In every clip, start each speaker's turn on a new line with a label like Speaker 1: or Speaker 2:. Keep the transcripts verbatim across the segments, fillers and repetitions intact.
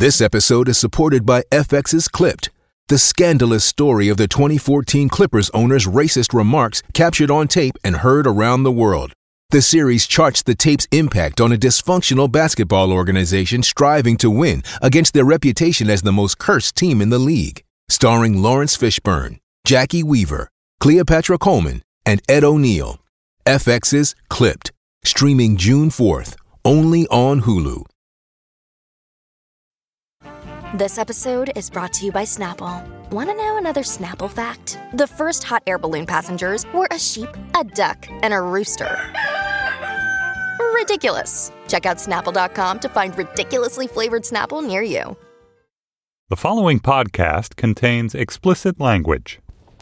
Speaker 1: This episode is supported by F X's Clipped, the scandalous story of the twenty fourteen Clippers owner's racist remarks captured on tape and heard around the world. The series charts the tape's impact on a dysfunctional basketball organization striving to win against their reputation as the most cursed team in the league. Starring Lawrence Fishburne, Jackie Weaver, Cleopatra Coleman, and Ed O'Neill. F X's Clipped, streaming June fourth, only on Hulu.
Speaker 2: This episode is brought to you by Snapple. Want to know another Snapple fact? The first hot air balloon passengers were a sheep, a duck, and a rooster. Ridiculous. Check out Snapple dot com to find ridiculously flavored Snapple near you.
Speaker 3: The following podcast contains explicit language.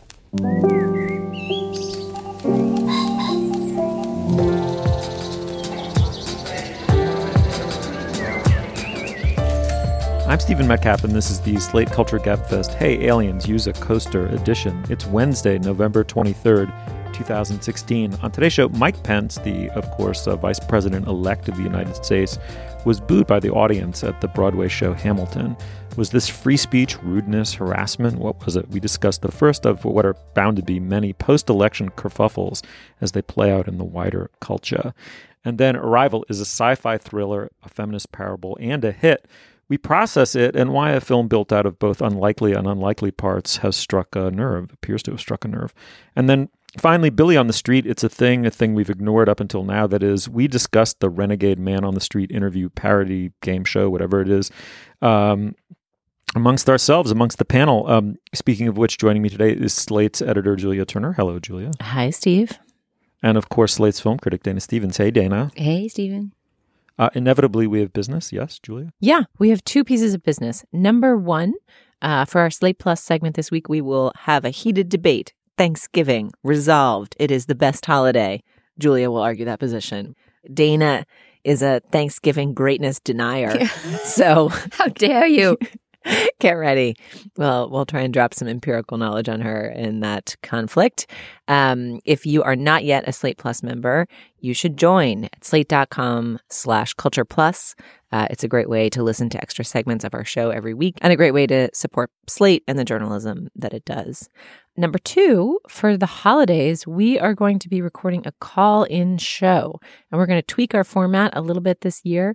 Speaker 4: I'm Stephen Metcalf, and this is the Slate Culture Gabfest Hey Aliens, Use a Coaster edition. It's Wednesday, November twenty-third, twenty sixteen. On today's show, Mike Pence, the, of course, uh, Vice President-elect of the United States, was booed by the audience at the Broadway show Hamilton. Was this free speech, rudeness, harassment? What was it? We discussed the first of what are bound to be many post-election kerfuffles as they play out in the wider culture. And then Arrival is a sci-fi thriller, a feminist parable, and a hit. We process it and why a film built out of both unlikely and unlikely parts has struck a nerve, appears to have struck a nerve. And then finally, Billy on the Street, it's a thing, a thing we've ignored up until now. That is, we discussed the Renegade Man on the Street interview parody game show, whatever it is, um, amongst ourselves, amongst the panel. Um, speaking of which, joining me today is Slate's editor, Julia Turner. Hello, Julia.
Speaker 5: Hi, Steve.
Speaker 4: And of course, Slate's film critic, Dana Stevens. Hey, Dana.
Speaker 5: Hey, Stephen.
Speaker 4: Uh, inevitably, we have business. Yes, Julia?
Speaker 5: Yeah, we have two pieces of business. Number one, uh, for our Slate Plus segment this week, we will have a heated debate. Thanksgiving, resolved. It is the best holiday. Julia will argue that position. Dana is a Thanksgiving greatness denier. So
Speaker 6: how dare you?
Speaker 5: Get ready. Well, we'll try and drop some empirical knowledge on her in that conflict. Um, if you are not yet a Slate Plus member, you should join at slate.com slash culture plus. Uh, it's a great way to listen to extra segments of our show every week and a great way to support Slate and the journalism that it does. Number two, for the holidays, we are going to be recording a call-in show, and we're going to tweak our format a little bit this year.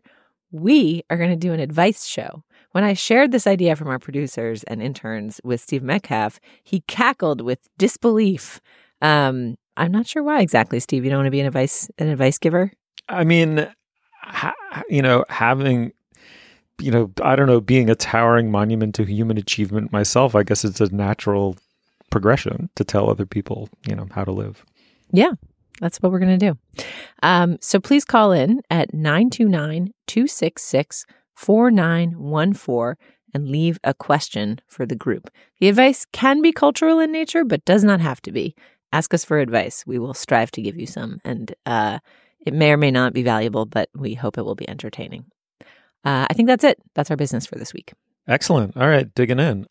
Speaker 5: We are going to do an advice show. When I shared this idea from our producers and interns with Steve Metcalf, he cackled with disbelief. Um, I'm not sure why exactly, Steve. You don't want to be an advice an advice giver?
Speaker 4: I mean, ha- you know, having, you know, I don't know, being a towering monument to human achievement myself, I guess it's a natural progression to tell other people, you know, how to live.
Speaker 5: Yeah, that's what we're going to do. Um, so please call in at nine two nine, two six six, four nine one four and leave a question for the group. The advice can be cultural in nature, but does not have to be. Ask us for advice. We will strive to give you some, and uh, it may or may not be valuable, but we hope it will be entertaining. Uh, I think that's it. That's our business for this week.
Speaker 4: Excellent. All right, digging in.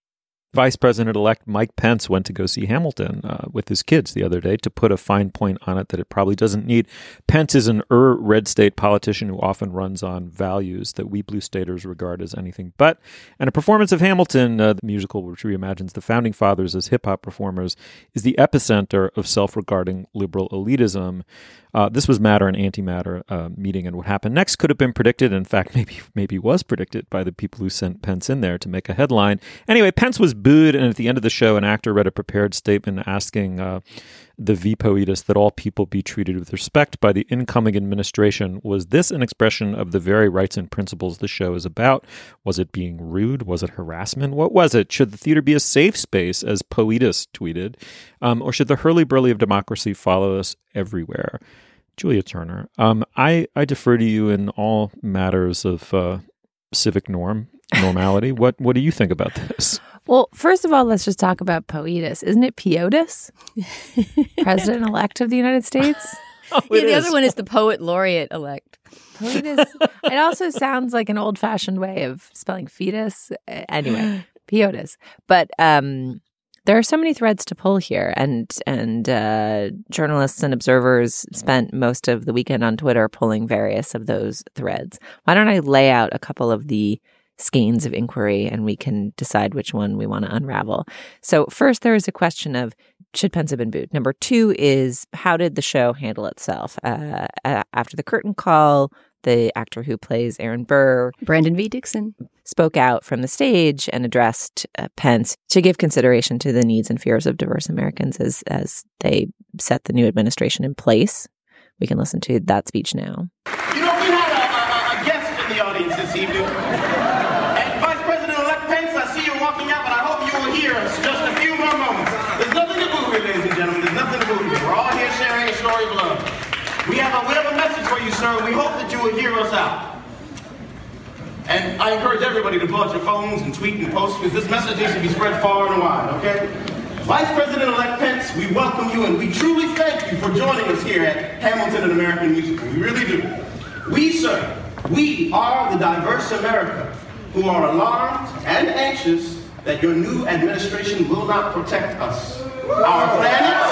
Speaker 4: Vice President-elect Mike Pence went to go see Hamilton uh, with his kids the other day to put a fine point on it that it probably doesn't need. Pence is an ur-red state politician who often runs on values that we blue staters regard as anything but. And a performance of Hamilton, uh, the musical which reimagines the founding fathers as hip-hop performers, is the epicenter of self-regarding liberal elitism. Uh, this was matter and antimatter uh, meeting, and what happened next could have been predicted. In fact, maybe maybe was predicted by the people who sent Pence in there to make a headline. Anyway, Pence was booed, and at the end of the show, an actor read a prepared statement asking uh, the V Poetus that all people be treated with respect by the incoming administration. Was this an expression of the very rights and principles the show is about? Was it being rude? Was it harassment? What was it? Should the theater be a safe space, as Poetus tweeted? Um, or should the hurly-burly of democracy follow us everywhere? Julia Turner, um, I, I defer to you in all matters of uh, civic norm, normality. what what do you think about this?
Speaker 5: Well, first of all, let's just talk about Poetus. Isn't it Poetus? President-elect of the United States?
Speaker 6: Oh, yeah, the is. Other one is the poet laureate elect.
Speaker 5: Poetus. It also sounds like an old-fashioned way of spelling fetus. Anyway, Poetus. But um, there are so many threads to pull here, and and uh, journalists and observers spent most of the weekend on Twitter pulling various of those threads. Why don't I lay out a couple of the skeins of inquiry, and we can decide which one we want to unravel. So first, there is a question of, should Pence have been booed? Number two is, how did the show handle itself? Uh, after the curtain call, the actor who plays Aaron Burr,
Speaker 6: Brandon V. Dixon,
Speaker 5: spoke out from the stage and addressed uh, Pence to give consideration to the needs and fears of diverse Americans as as they set the new administration in place. We can listen to that speech now.
Speaker 7: You know, we had a, a, a guest in the audience this evening. And Vice President-elect Pence, I see you walking out, but I hope you will hear us just a few more moments. There's nothing to boo here, ladies and gentlemen. There's nothing to boo here. We're all here sharing a story of love. We have a, we have a message for you, sir. We hope that you will hear us out. And I encourage everybody to pull out your phones and tweet and post, because this message needs to be spread far and wide, okay? Vice President-elect Pence, we welcome you, and we truly thank you for joining us here at Hamilton, an American Musical. We really do. We, sir, we are the diverse America who are alarmed and anxious that your new administration will not protect us, our planet,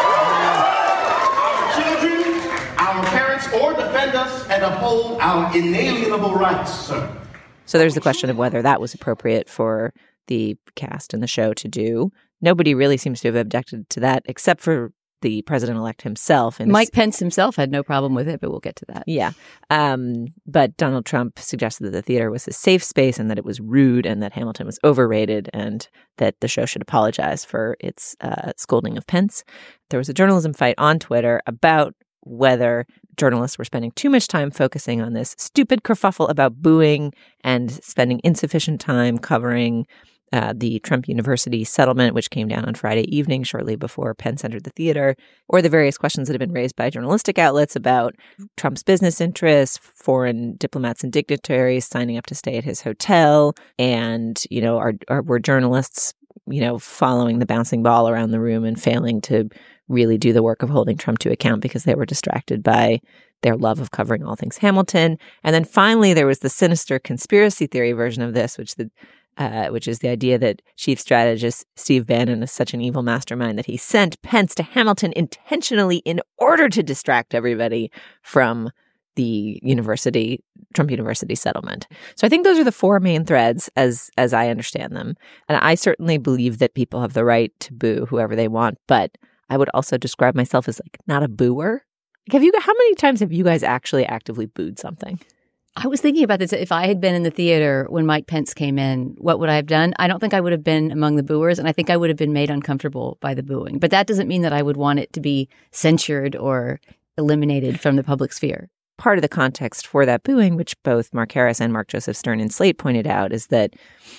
Speaker 7: our children, our parents, or defend us and uphold our inalienable rights, sir.
Speaker 5: So there's the question of whether that was appropriate for the cast and the show to do. Nobody really seems to have objected to that, except for the president-elect himself. And
Speaker 6: Mike Pence himself had no problem with it, but we'll get to that.
Speaker 5: Yeah. Um, but Donald Trump suggested that the theater was a safe space and that it was rude and that Hamilton was overrated and that the show should apologize for its uh, scolding of Pence. There was a journalism fight on Twitter about whether journalists were spending too much time focusing on this stupid kerfuffle about booing and spending insufficient time covering uh, the Trump University settlement, which came down on Friday evening shortly before Pence entered the theater, or the various questions that have been raised by journalistic outlets about Trump's business interests, foreign diplomats and dignitaries signing up to stay at his hotel, and, you know, are, are were journalists, you know, following the bouncing ball around the room and failing to really do the work of holding Trump to account because they were distracted by their love of covering all things Hamilton. And then finally, there was the sinister conspiracy theory version of this, which the uh, which is the idea that chief strategist Steve Bannon is such an evil mastermind that he sent Pence to Hamilton intentionally in order to distract everybody from the university, Trump University settlement. So I think those are the four main threads as as I understand them. And I certainly believe that people have the right to boo whoever they want, but I would also describe myself as like not a booer. Like, have you? How many times have you guys actually actively booed something?
Speaker 6: I was thinking about this. If I had been in the theater when Mike Pence came in, what would I have done? I don't think I would have been among the booers, and I think I would have been made uncomfortable by the booing. But that doesn't mean that I would want it to be censured or eliminated from the public sphere.
Speaker 5: Part of the context for that booing, which both Mark Harris and Mark Joseph Stern in Slate pointed out, is that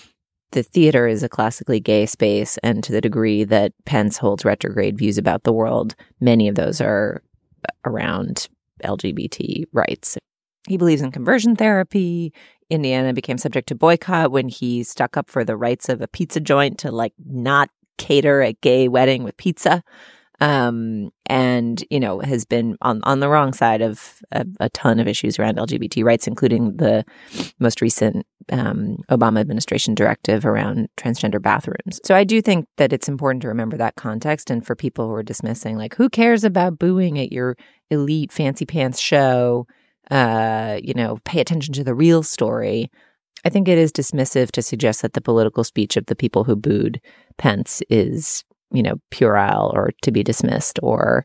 Speaker 5: the theater is a classically gay space, and to the degree that Pence holds retrograde views about the world, many of those are around L G B T rights. He believes in conversion therapy. Indiana became subject to boycott when he stuck up for the rights of a pizza joint to like not cater a gay wedding with pizza. Um, and, you know, has been on, on the wrong side of a, a ton of issues around L G B T rights, including the most recent um, Obama administration directive around transgender bathrooms. So I do think that it's important to remember that context. And for people who are dismissing, like, who cares about booing at your elite fancy pants show? Uh, you know, pay attention to the real story. I think it is dismissive to suggest that the political speech of the people who booed Pence is, you know, puerile or to be dismissed or,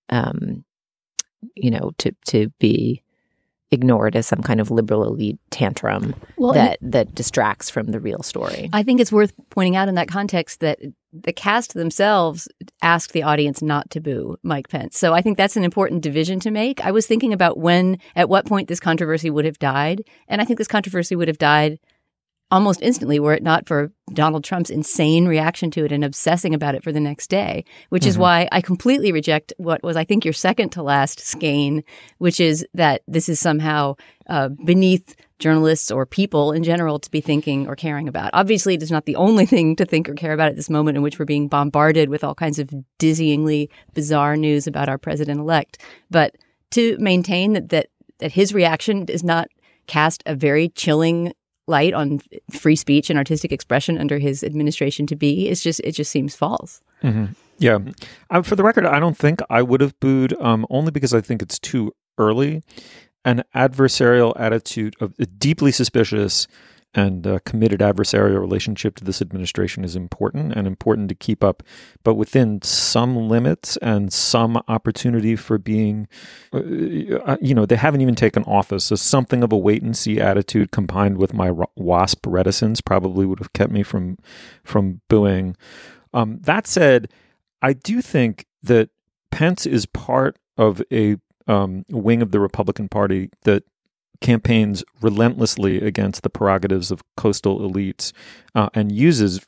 Speaker 5: um, you know, to to be ignored as some kind of liberal elite tantrum well, that that distracts from the real story.
Speaker 6: I think it's worth pointing out in that context that the cast themselves asked the audience not to boo Mike Pence. So I think that's an important division to make. I was thinking about when, at what point this controversy would have died. And I think this controversy would have died almost instantly were it not for Donald Trump's insane reaction to it and obsessing about it for the next day, which mm-hmm. is why I completely reject what was, I think, your second to last skein, which is that this is somehow uh, beneath journalists or people in general to be thinking or caring about. Obviously, it is not the only thing to think or care about at this moment in which we're being bombarded with all kinds of dizzyingly bizarre news about our president-elect. But to maintain that that, that his reaction does not cast a very chilling light on free speech and artistic expression under his administration to be, it's just it just seems false.
Speaker 4: Mm-hmm. Yeah. Um, for the record, I don't think I would have booed, um, only because I think it's too early. An adversarial attitude of deeply suspicious and a committed adversarial relationship to this administration is important and important to keep up, but within some limits and some opportunity for being, uh, you know, they haven't even taken office. So something of a wait and see attitude combined with my WASP reticence probably would have kept me from from booing. Um, that said, I do think that Pence is part of a um, wing of the Republican Party that campaigns relentlessly against the prerogatives of coastal elites uh, and uses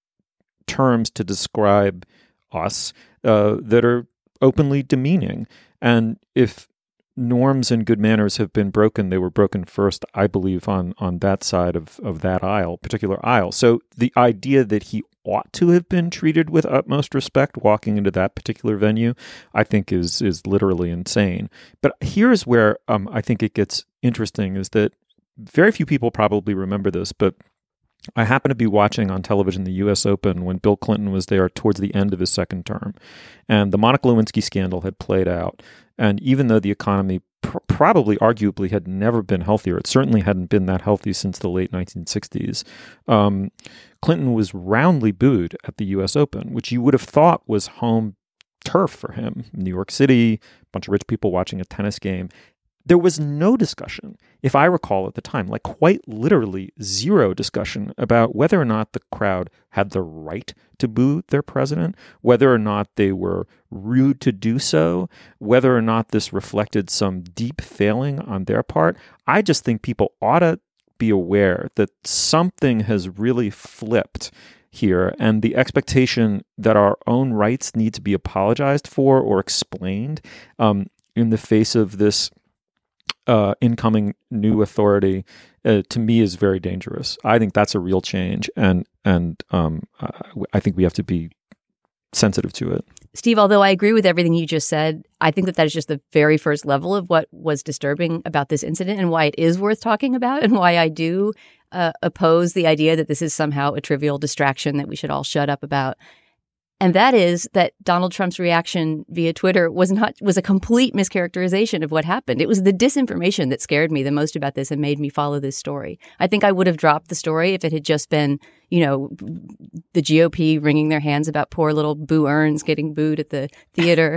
Speaker 4: terms to describe us uh, that are openly demeaning. And if norms and good manners have been broken, they were broken first, I believe, on on that side of, of that aisle, particular aisle. So the idea that he ought to have been treated with utmost respect walking into that particular venue, I think is is literally insane. But here's where um, I think it gets interesting, is that very few people probably remember this, but I happened to be watching on television the U S Open when Bill Clinton was there towards the end of his second term. And the Monica Lewinsky scandal had played out. And even though the economy pr- probably, arguably, had never been healthier, it certainly hadn't been that healthy since the late nineteen sixties, um, Clinton was roundly booed at the U S Open, which you would have thought was home turf for him. New York City, a bunch of rich people watching a tennis game. There was no discussion, if I recall at the time, like quite literally zero discussion about whether or not the crowd had the right to boo their president, whether or not they were rude to do so, whether or not this reflected some deep failing on their part. I just think people ought to be aware that something has really flipped here, and the expectation that our own rights need to be apologized for or explained um, in the face of this Uh, incoming new authority, uh, to me, is very dangerous. I think that's a real change, and and um, uh, I think we have to be sensitive to it.
Speaker 6: Steve, although I agree with everything you just said, I think that that is just the very first level of what was disturbing about this incident and why it is worth talking about, and why I do uh, oppose the idea that this is somehow a trivial distraction that we should all shut up about. And that is that Donald Trump's reaction via Twitter was not was a complete mischaracterization of what happened. It was the disinformation that scared me the most about this and made me follow this story. I think I would have dropped the story if it had just been, you know, the G O P wringing their hands about poor little Boo Earns getting booed at the theater.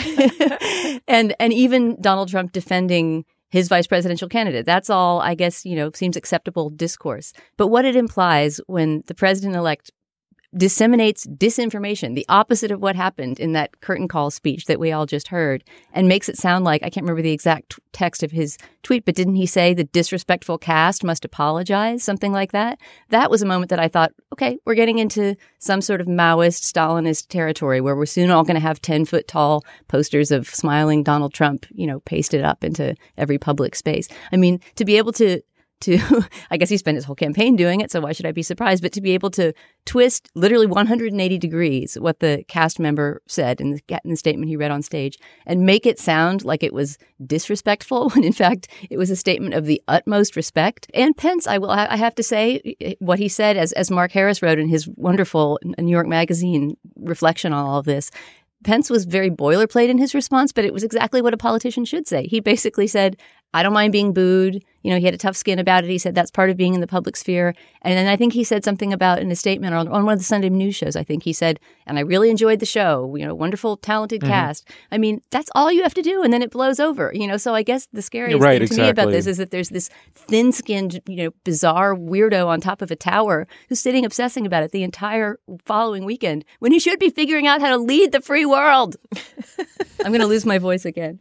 Speaker 6: and and even Donald Trump defending his vice presidential candidate. That's all, I guess, you know, seems acceptable discourse. But what it implies when the president-elect disseminates disinformation, the opposite of what happened in that curtain call speech that we all just heard, and makes it sound like, I can't remember the exact text of his tweet, but didn't he say the disrespectful cast must apologize, something like that? That was a moment that I thought, okay, we're getting into some sort of Maoist, Stalinist territory where we're soon all going to have ten-foot tall posters of smiling Donald Trump, you know, pasted up into every public space. I mean, to be able to to, I guess he spent his whole campaign doing it, so why should I be surprised? But to be able to twist literally one hundred eighty degrees what the cast member said in the, in the statement he read on stage and make it sound like it was disrespectful when in fact it was a statement of the utmost respect. And Pence, I will, I have to say, what he said, as, as Mark Harris wrote in his wonderful New York Magazine reflection on all of this, Pence was very boilerplate in his response, but it was exactly what a politician should say. He basically said, I don't mind being booed. You know, he had a tough skin about it. He said that's part of being in the public sphere. And then I think he said something about in a statement on, on one of the Sunday news shows, I think he said, and I really enjoyed the show, you know, wonderful, talented mm-hmm. cast. I mean, that's all you have to do. And then it blows over, you know. So I guess the scariest
Speaker 4: right,
Speaker 6: thing to
Speaker 4: exactly.
Speaker 6: me about this is that there's this thin-skinned, you know, bizarre weirdo on top of a tower who's sitting obsessing about it the entire following weekend when he should be figuring out how to lead the free world. I'm going to lose my voice again.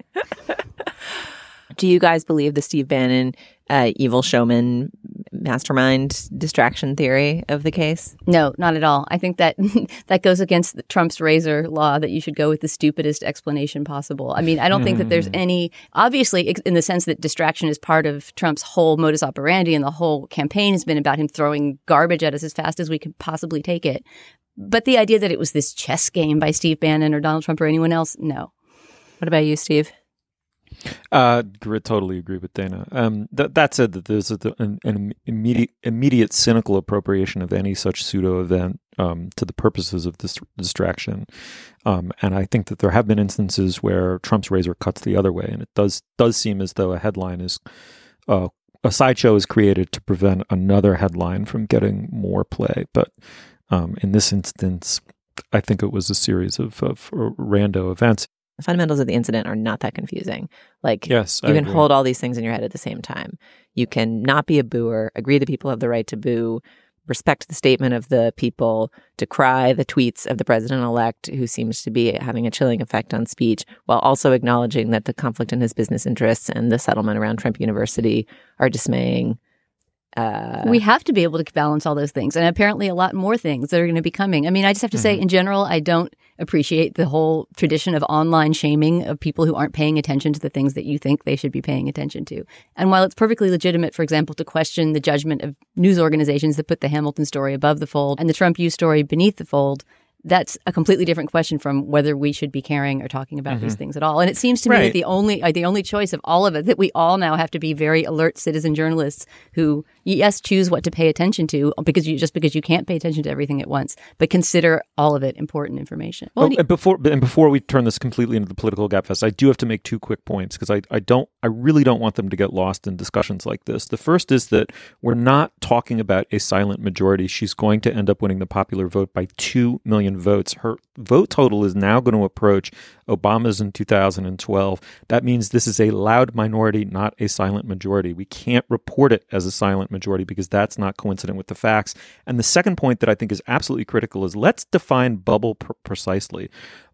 Speaker 5: Do you guys believe the Steve Bannon uh, evil showman mastermind distraction theory of the case?
Speaker 6: No, not at all. I think that that goes against the Trump's razor law that you should go with the stupidest explanation possible. I mean, I don't think that there's any, obviously, in the sense that distraction is part of Trump's whole modus operandi and the whole campaign has been about him throwing garbage at us as fast as we can possibly take it. But the idea that it was this chess game by Steve Bannon or Donald Trump or anyone else, no.
Speaker 5: What about you, Steve?
Speaker 4: Uh, I totally agree with Dana. Um, th- that said, that there's a, an, an immediate, immediate cynical appropriation of any such pseudo event um, to the purposes of this distraction, um, and I think that there have been instances where Trump's razor cuts the other way, and it does does seem as though a headline is uh, a sideshow is created to prevent another headline from getting more play. But um, in this instance, I think it was a series of, of rando events.
Speaker 5: The fundamentals of the incident are not that confusing. Like,
Speaker 4: yes,
Speaker 5: you
Speaker 4: I
Speaker 5: can
Speaker 4: agree.
Speaker 5: hold all these things in your head at the same time. You can not be a booer, agree that people have the right to boo, respect the statement of the people, decry the tweets of the president-elect, who seems to be having a chilling effect on speech, while also acknowledging that the conflict in his business interests and the settlement around Trump University are dismaying. Uh,
Speaker 6: we have to be able to balance all those things, and apparently a lot more things that are going to be coming. I mean, I just have to mm-hmm. say, in general, I don't appreciate the whole tradition of online shaming of people who aren't paying attention to the things that you think they should be paying attention to. And while it's perfectly legitimate, for example, to question the judgment of news organizations that put the Hamilton story above the fold and the Trump U story beneath the fold, that's a completely different question from whether we should be caring or talking about mm-hmm. these things at all. And it seems to
Speaker 4: right.
Speaker 6: me that the only uh, the only choice of all of it, that we all now have to be very alert citizen journalists who, yes, choose what to pay attention to because you just because you can't pay attention to everything at once, but consider all of it important information.
Speaker 4: Well, oh, and before and before we turn this completely into the political gabfest, I do have to make two quick points because I, I don't I really don't want them to get lost in discussions like this. The first is that we're not talking about a silent majority. She's going to end up winning the popular vote by two million votes. Her vote total is now going to approach Obama's in two thousand twelve. That means this is a loud minority, not a silent majority. We can't report it as a silent majority because that's not coincident with the facts. And the second point that I think is absolutely critical is let's define bubble pr- precisely.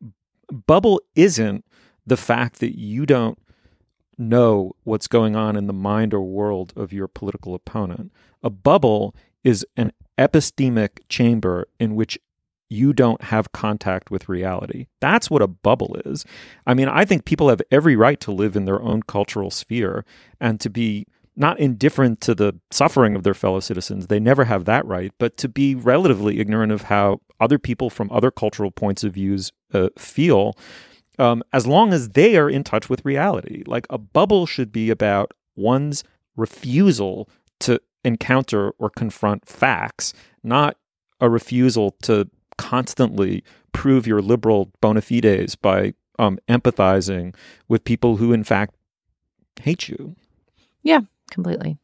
Speaker 4: Bubble isn't the fact that you don't know what's going on in the mind or world of your political opponent. A bubble is an epistemic chamber in which you don't have contact with reality. That's what a bubble is. I mean, I think people have every right to live in their own cultural sphere and to be not indifferent to the suffering of their fellow citizens. They never have that right, but to be relatively ignorant of how other people from other cultural points of views uh, feel, um, as long as they are in touch with reality. Like a bubble should be about one's refusal to encounter or confront facts, not a refusal to constantly prove your liberal bona fides by um, empathizing with people who, in fact, hate you.
Speaker 5: Yeah, completely.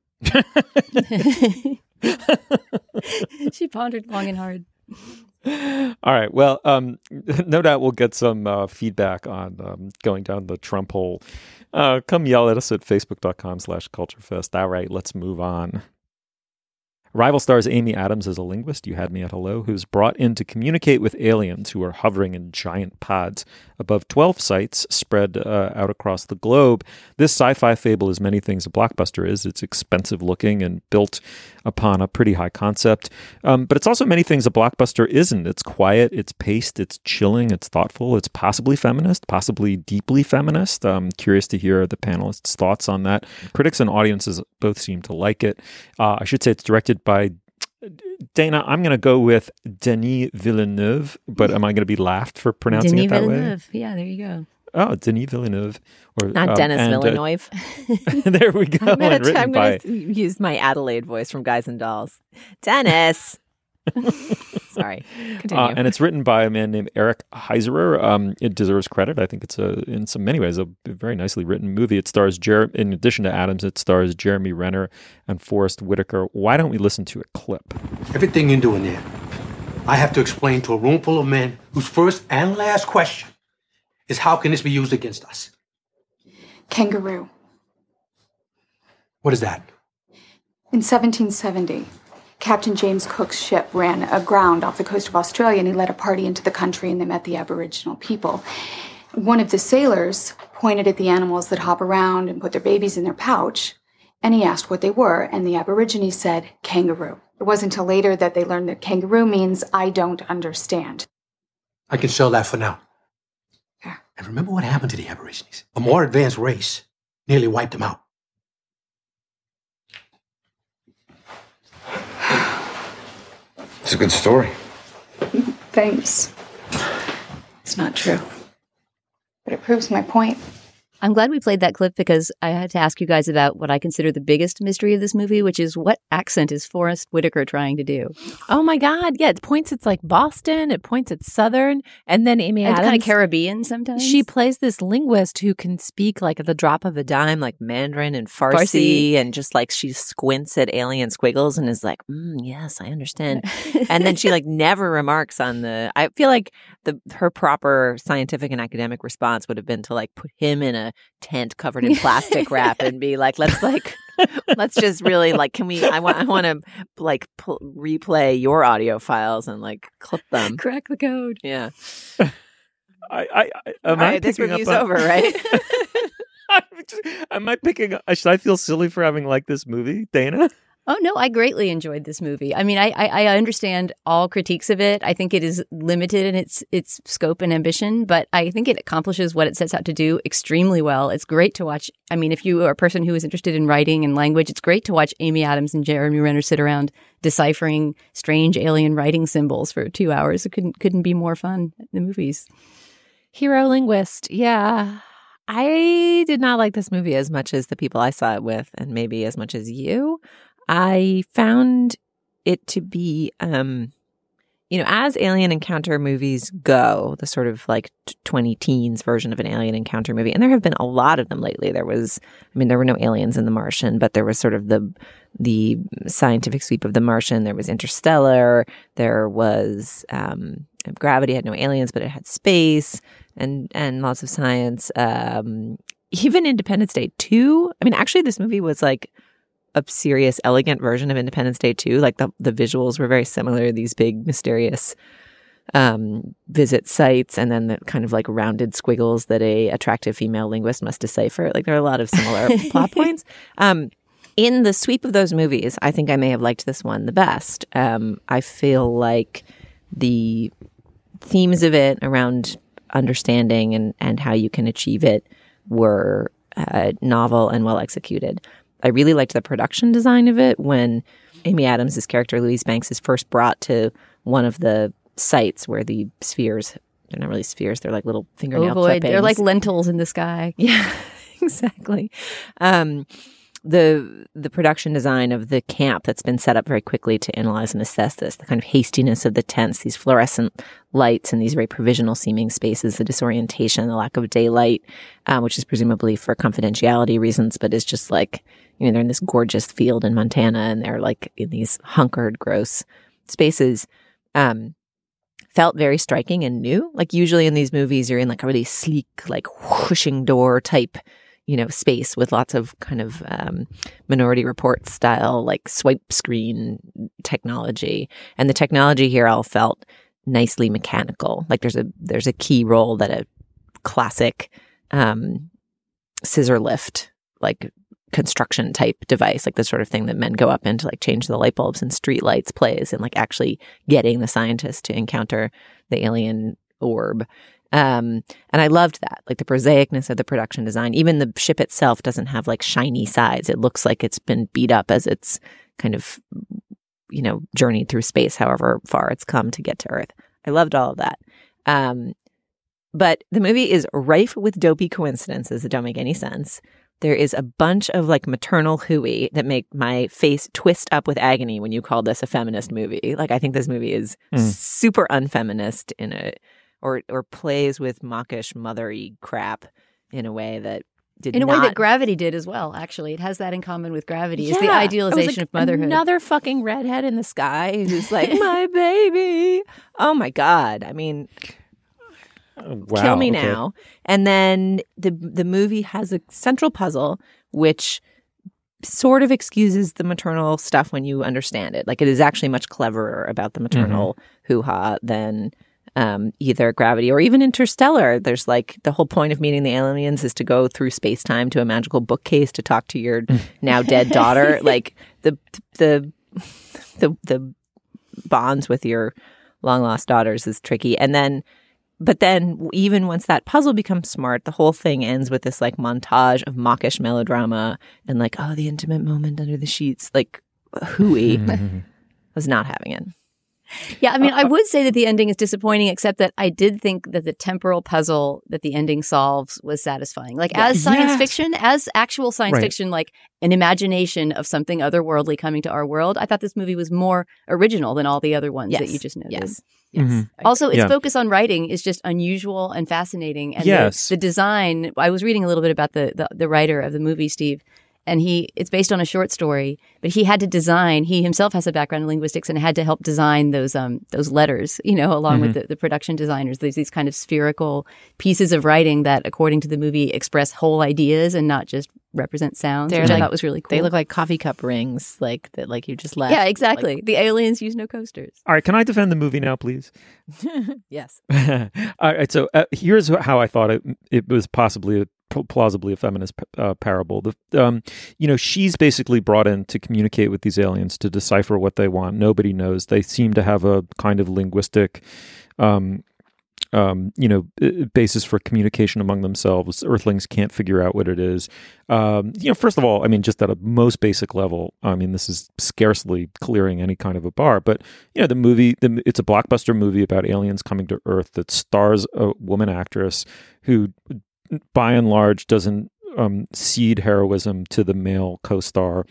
Speaker 6: She pondered long and hard.
Speaker 4: All right. Well, um, no doubt we'll get some uh, feedback on um, going down the Trump hole. Uh, come yell at us at facebook.com slash culturefest. All right, let's move on. Rival stars Amy Adams as a linguist, you had me at hello, who's brought in to communicate with aliens who are hovering in giant pods above twelve sites spread uh, out across the globe. This sci-fi fable is many things a blockbuster is. It's expensive looking and built upon a pretty high concept. Um, but it's also many things a blockbuster isn't. It's quiet, it's paced, it's chilling, it's thoughtful, it's possibly feminist, possibly deeply feminist. I'm curious to hear the panelists' thoughts on that. Critics and audiences both seem to like it. Uh, I should say it's directed by Dana. I'm going to go with Denis Villeneuve, but am I going to be laughed for pronouncing
Speaker 6: Denis
Speaker 4: it that
Speaker 6: Villeneuve.
Speaker 4: way?
Speaker 6: Yeah, there you go.
Speaker 4: Oh, Denis Villeneuve. Or,
Speaker 5: Not
Speaker 4: um,
Speaker 5: Dennis
Speaker 4: and,
Speaker 5: Villeneuve.
Speaker 4: Uh, there we go.
Speaker 5: I'm going
Speaker 4: and
Speaker 5: to
Speaker 4: by...
Speaker 5: use my Adelaide voice from Guys and Dolls. Dennis. Sorry. Continue.
Speaker 4: Uh, and it's written by a man named Eric Heiserer. Um, it deserves credit. I think it's a, in some many ways, a very nicely written movie. It stars, Jer- in addition to Adams, it stars Jeremy Renner and Forrest Whitaker. Why don't we listen to a clip?
Speaker 8: Everything you're doing there, I have to explain to a room full of men whose first and last question is how can this be used against us?
Speaker 9: Kangaroo.
Speaker 8: What is that?
Speaker 9: In seventeen seventy, Captain James Cook's ship ran aground off the coast of Australia, and he led a party into the country, and they met the Aboriginal people. One of the sailors pointed at the animals that hop around and put their babies in their pouch, and he asked what they were, and the Aborigines said, kangaroo. It wasn't until later that they learned that kangaroo means I don't understand.
Speaker 8: I can sell that for now.
Speaker 9: Yeah.
Speaker 8: And remember what happened to the Aborigines? A more advanced race nearly wiped them out.
Speaker 10: It's a good story.
Speaker 9: Thanks. It's not true. But it proves my point.
Speaker 6: I'm glad we played that clip because I had to ask you guys about what I consider the biggest mystery of this movie, which is what accent is Forrest Whitaker trying to do?
Speaker 5: Oh my God. Yeah, it points it's like Boston, it points it's Southern, and then Amy
Speaker 6: And
Speaker 5: Adams.
Speaker 6: kind of Caribbean sometimes.
Speaker 5: She plays this linguist who can speak like at the drop of a dime, like Mandarin and Farsi,
Speaker 6: Farsi.
Speaker 5: and just like she squints at alien squiggles and is like, mm, yes, I understand. And then she like never remarks on the, I feel like the her proper scientific and academic response would have been to like put him in a tent covered in plastic wrap and be like, let's like, let's just really like, can we, I want, I want to like pl- replay your audio files and like clip them.
Speaker 6: Crack the code.
Speaker 5: Yeah.
Speaker 4: I, I, I am
Speaker 5: All right,
Speaker 4: I
Speaker 5: this
Speaker 4: picking
Speaker 5: review's
Speaker 4: up on-
Speaker 5: over, right?
Speaker 4: Am I picking up? Should I feel silly for having liked this movie, Dana?
Speaker 6: Oh, no, I greatly enjoyed this movie. I mean, I, I, I understand all critiques of it. I think it is limited in its its scope and ambition, but I think it accomplishes what it sets out to do extremely well. It's great to watch. I mean, if you are a person who is interested in writing and language, it's great to watch Amy Adams and Jeremy Renner sit around deciphering strange alien writing symbols for two hours. It couldn't couldn't be more fun, the movies.
Speaker 5: Hero linguist. Yeah. I did not like this movie as much as the people I saw it with, and maybe as much as you. I found it to be, um, you know, as alien encounter movies go, the sort of like twenty teens version of an alien encounter movie, and there have been a lot of them lately. There was, I mean, there were no aliens in The Martian, but there was sort of the the scientific sweep of The Martian. There was Interstellar. There was um, Gravity had no aliens, but it had space and and lots of science. Um, even Independence Day two. I mean, actually, this movie was like a serious, elegant version of Independence Day two. Like the the visuals were very similar. These big, mysterious um, visit sites, and then the kind of like rounded squiggles that a attractive female linguist must decipher. Like there are a lot of similar plot points. Um, in the sweep of those movies, I think I may have liked this one the best. Um, I feel like the themes of it around understanding and, and how you can achieve it were uh, novel and well executed. I really liked the production design of it when Amy Adams' character, Louise Banks, is first brought to one of the sites where the spheres, they're not really spheres, they're like little fingernail
Speaker 6: Oh boy,
Speaker 5: clippings.
Speaker 6: they're like lentils in the sky.
Speaker 5: Yeah, exactly. Um, the the production design of the camp that's been set up very quickly to analyze and assess this, the kind of hastiness of the tents, these fluorescent lights and these very provisional seeming spaces, the disorientation, the lack of daylight, um, which is presumably for confidentiality reasons, but is just like, you know, they're in this gorgeous field in Montana and they're like in these hunkered, gross spaces. Um, felt very striking and new. Like usually in these movies, you're in like a really sleek, like whooshing door type, you know, space with lots of kind of um, Minority Report style, like swipe screen technology. And the technology here all felt nicely mechanical. Like there's a there's a key role that a classic um, scissor lift, like construction type device, like the sort of thing that men go up in to like change the light bulbs and street lights plays, and like actually getting the scientist to encounter the alien orb. Um, and I loved that, like the prosaicness of the production design. Even the ship itself doesn't have like shiny sides. It looks like it's been beat up as it's kind of, you know, journeyed through space, however far it's come to get to Earth. I loved all of that. Um, but the movie is rife with dopey coincidences that don't make any sense. There is a bunch of like maternal hooey that make my face twist up with agony when you call this a feminist movie. Like I think this movie is mm. super unfeminist in a or or plays with mawkish mothery crap in a way that did
Speaker 6: in a
Speaker 5: not...
Speaker 6: way that Gravity did as well. Actually, it has that in common with Gravity.
Speaker 5: Yeah,
Speaker 6: is the idealization
Speaker 5: like
Speaker 6: of motherhood.
Speaker 5: Another fucking redhead in the sky who's like my baby. Oh my god! I mean,
Speaker 4: oh, wow,
Speaker 5: kill me
Speaker 4: okay.
Speaker 5: now. And then the the movie has a central puzzle which sort of excuses the maternal stuff when you understand it. Like it is actually much cleverer about the maternal mm-hmm. hoo-ha than um, either Gravity or even Interstellar. There's like the whole point of meeting the aliens is to go through space-time to a magical bookcase to talk to your now dead daughter. Like the the the the bonds with your long-lost daughters is tricky. And then But then even once that puzzle becomes smart, the whole thing ends with this like montage of mawkish melodrama and like, oh, the intimate moment under the sheets, like hooey. I was not having it.
Speaker 6: Yeah, I mean, I would say that the ending is disappointing, except that I did think that the temporal puzzle that the ending solves was satisfying. Like, as science
Speaker 4: Yes.
Speaker 6: fiction, as actual science
Speaker 4: Right.
Speaker 6: fiction, like an imagination of something otherworldly coming to our world, I thought this movie was more original than all the other ones
Speaker 5: Yes.
Speaker 6: that you just noted.
Speaker 5: Yes.
Speaker 6: Yes.
Speaker 4: Mhm.
Speaker 6: Also, its
Speaker 4: Yeah.
Speaker 6: focus on writing is just unusual and fascinating. And
Speaker 4: Yes.
Speaker 6: the, the design, I was reading a little bit about the, the, the writer of the movie, Steve, and he it's based on a short story, but he had to design, he himself has a background in linguistics and had to help design those um those letters, you know, along with the, the production designers. There's these kind of spherical pieces of writing that, according to the movie, express whole ideas and not just represent sounds,
Speaker 5: They're
Speaker 6: which I
Speaker 5: like-
Speaker 6: thought was really cool.
Speaker 5: They look like coffee cup rings, like that, like you just left.
Speaker 6: Yeah, exactly. The aliens use no coasters.
Speaker 4: All right, can I defend the movie now, please?
Speaker 5: Yes.
Speaker 4: All right, so uh, here's how I thought it it was possibly a, plausibly a feminist uh, parable. The, um, you know, she's basically brought in to communicate with these aliens to decipher what they want. Nobody knows. They seem to have a kind of linguistic, um, um, you know, basis for communication among themselves. Earthlings can't figure out what it is. Um, you know, first of all, I mean, just at a most basic level, I mean, this is scarcely clearing any kind of a bar. But you know, the movie, the, it's a blockbuster movie about aliens coming to Earth that stars a woman actress who, by and large, doesn't um, cede heroism to the male co-star.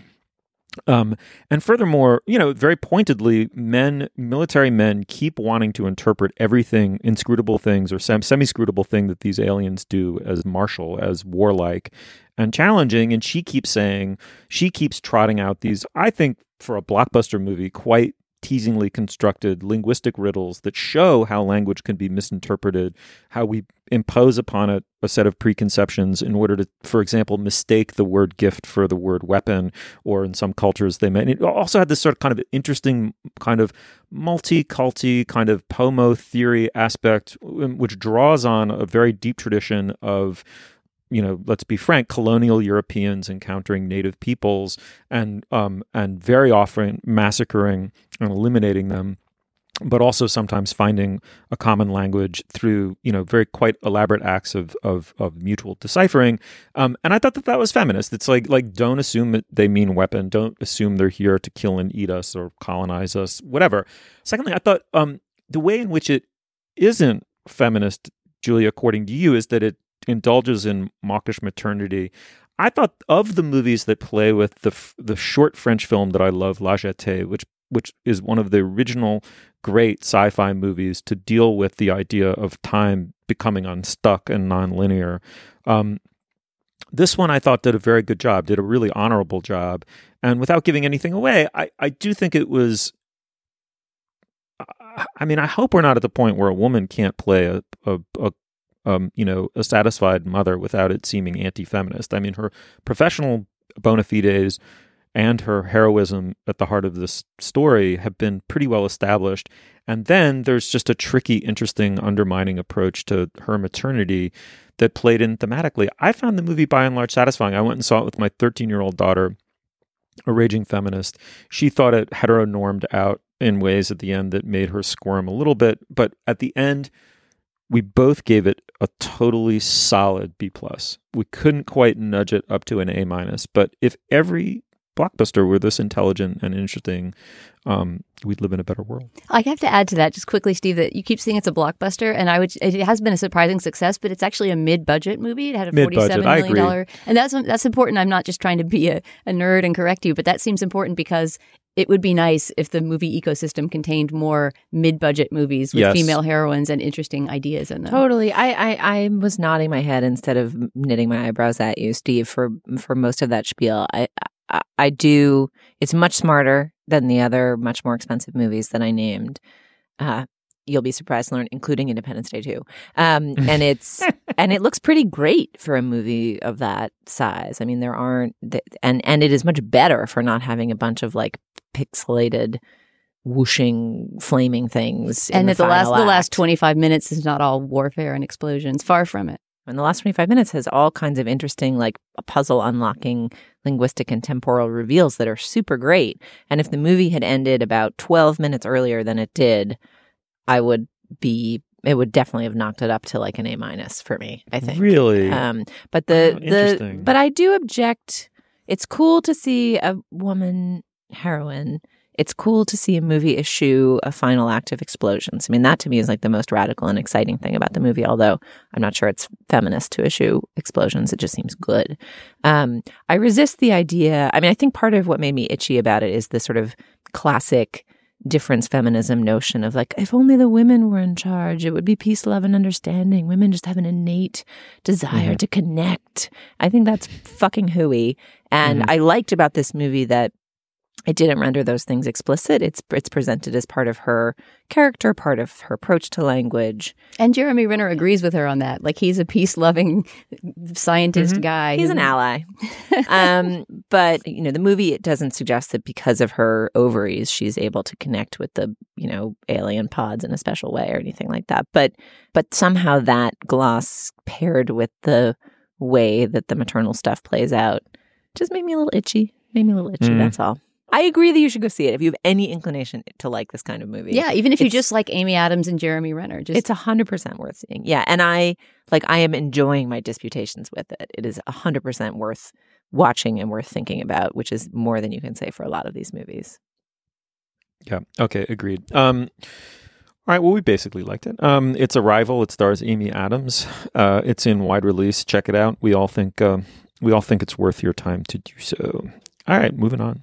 Speaker 4: Um, and furthermore, you know, very pointedly, men, military men keep wanting to interpret everything, inscrutable things or sem- semi-scrutable thing that these aliens do as martial, as warlike and challenging. And she keeps saying, she keeps trotting out these, I think, for a blockbuster movie, quite teasingly constructed linguistic riddles that show how language can be misinterpreted, how we impose upon it a set of preconceptions in order to, for example, mistake the word gift for the word weapon, or in some cultures they may. And it also had this sort of kind of interesting kind of multi-culty kind of pomo theory aspect, which draws on a very deep tradition of, you know, let's be frank, colonial Europeans encountering native peoples and um, and very often massacring and eliminating them, but also sometimes finding a common language through, you know, very quite elaborate acts of of, of mutual deciphering. Um, and I thought that that was feminist. It's like like don't assume that they mean weapon. Don't assume they're here to kill and eat us or colonize us, whatever. Secondly, I thought um, the way in which it isn't feminist, Julia, according to you, is that it indulges in mawkish maternity. I thought of the movies that play with the the short French film that I love, La Jetée, which which is one of the original great sci-fi movies to deal with the idea of time becoming unstuck and nonlinear. Um, this one I thought did a very good job, did a really honorable job. And without giving anything away, I, I do think it was, I mean, I hope we're not at the point where a woman can't play a, a, a Um, you know, a satisfied mother without it seeming anti-feminist. I mean, her professional bona fides and her heroism at the heart of this story have been pretty well established. And then there's just a tricky, interesting, undermining approach to her maternity that played in thematically. I found the movie by and large satisfying. I went and saw it with my thirteen-year-old daughter, a raging feminist. She thought it heteronormed out in ways at the end that made her squirm a little bit. But at the end, we both gave it a totally solid B plus. We couldn't quite nudge it up to an A minus. But if every blockbuster were this intelligent and interesting, um, we'd live in a better world.
Speaker 6: I have to add to that just quickly, Steve, that you keep saying it's a blockbuster, and I would. It has been a surprising success, but it's actually a mid-budget movie. It had a
Speaker 4: Mid-budget,
Speaker 6: forty-seven
Speaker 4: I
Speaker 6: million dollars,
Speaker 4: agree.
Speaker 6: and that's that's important. I'm not just trying to be a, a nerd and correct you, but that seems important because it would be nice if the movie ecosystem contained more mid-budget movies with
Speaker 4: Yes.
Speaker 6: female heroines and interesting ideas in them.
Speaker 5: Totally. I, I, I was nodding my head instead of knitting my eyebrows at you, Steve, for for most of that spiel. I, I, I do. It's much smarter than the other much more expensive movies that I named. Uh, you'll be surprised to learn, including Independence Day two. Um, and it's and it looks pretty great for a movie of that size. I mean, there aren't, and and it is much better for not having a bunch of like pixelated, whooshing, flaming things. in
Speaker 6: And that the last
Speaker 5: final
Speaker 6: the last
Speaker 5: act.
Speaker 6: twenty-five minutes is not all warfare and explosions. Far from it.
Speaker 5: And the last twenty-five minutes has all kinds of interesting, like puzzle unlocking linguistic and temporal reveals that are super great. And if the movie had ended about twelve minutes earlier than it did, I would be, it would definitely have knocked it up to like an A minus for me, I think.
Speaker 4: Really?
Speaker 5: Um, but the,
Speaker 4: Oh,
Speaker 5: the,
Speaker 4: interesting.
Speaker 5: but I do object. It's cool to see a woman heroine it's cool to see a movie eschew a final act of explosions. I mean, that to me is like the most radical and exciting thing about the movie, although I'm not sure it's feminist to eschew explosions. It just seems good. Um, I resist the idea. I mean, I think part of what made me itchy about it is the sort of classic difference feminism notion of like, if only the women were in charge, it would be peace, love, and understanding. Women just have an innate desire mm-hmm. to connect. I think that's fucking hooey. And mm-hmm. I liked about this movie that it didn't render those things explicit. It's it's presented as part of her character, part of her approach to language.
Speaker 6: And Jeremy Renner agrees with her on that. Like, he's a peace-loving scientist mm-hmm. guy.
Speaker 5: He's an ally. um, but, you know, the movie, it doesn't suggest that because of her ovaries, she's able to connect with the, you know, alien pods in a special way or anything like that. But but somehow that gloss paired with the way that the maternal stuff plays out just made me a little itchy. Made me a little itchy, mm. that's all. I agree that you should go see it if you have any inclination to like this kind of movie.
Speaker 6: Yeah, even if you just like Amy Adams and Jeremy Renner. Just...
Speaker 5: It's one hundred percent worth seeing. Yeah, and I like I am enjoying my disputations with it. It is one hundred percent worth watching and worth thinking about, which is more than you can say for a lot of these movies.
Speaker 4: Yeah, okay, agreed. Um, all right, well, we basically liked it. Um, it's Arrival. It stars Amy Adams. Uh, it's in wide release. Check it out. We all think uh, we all think it's worth your time to do so. All right, moving on.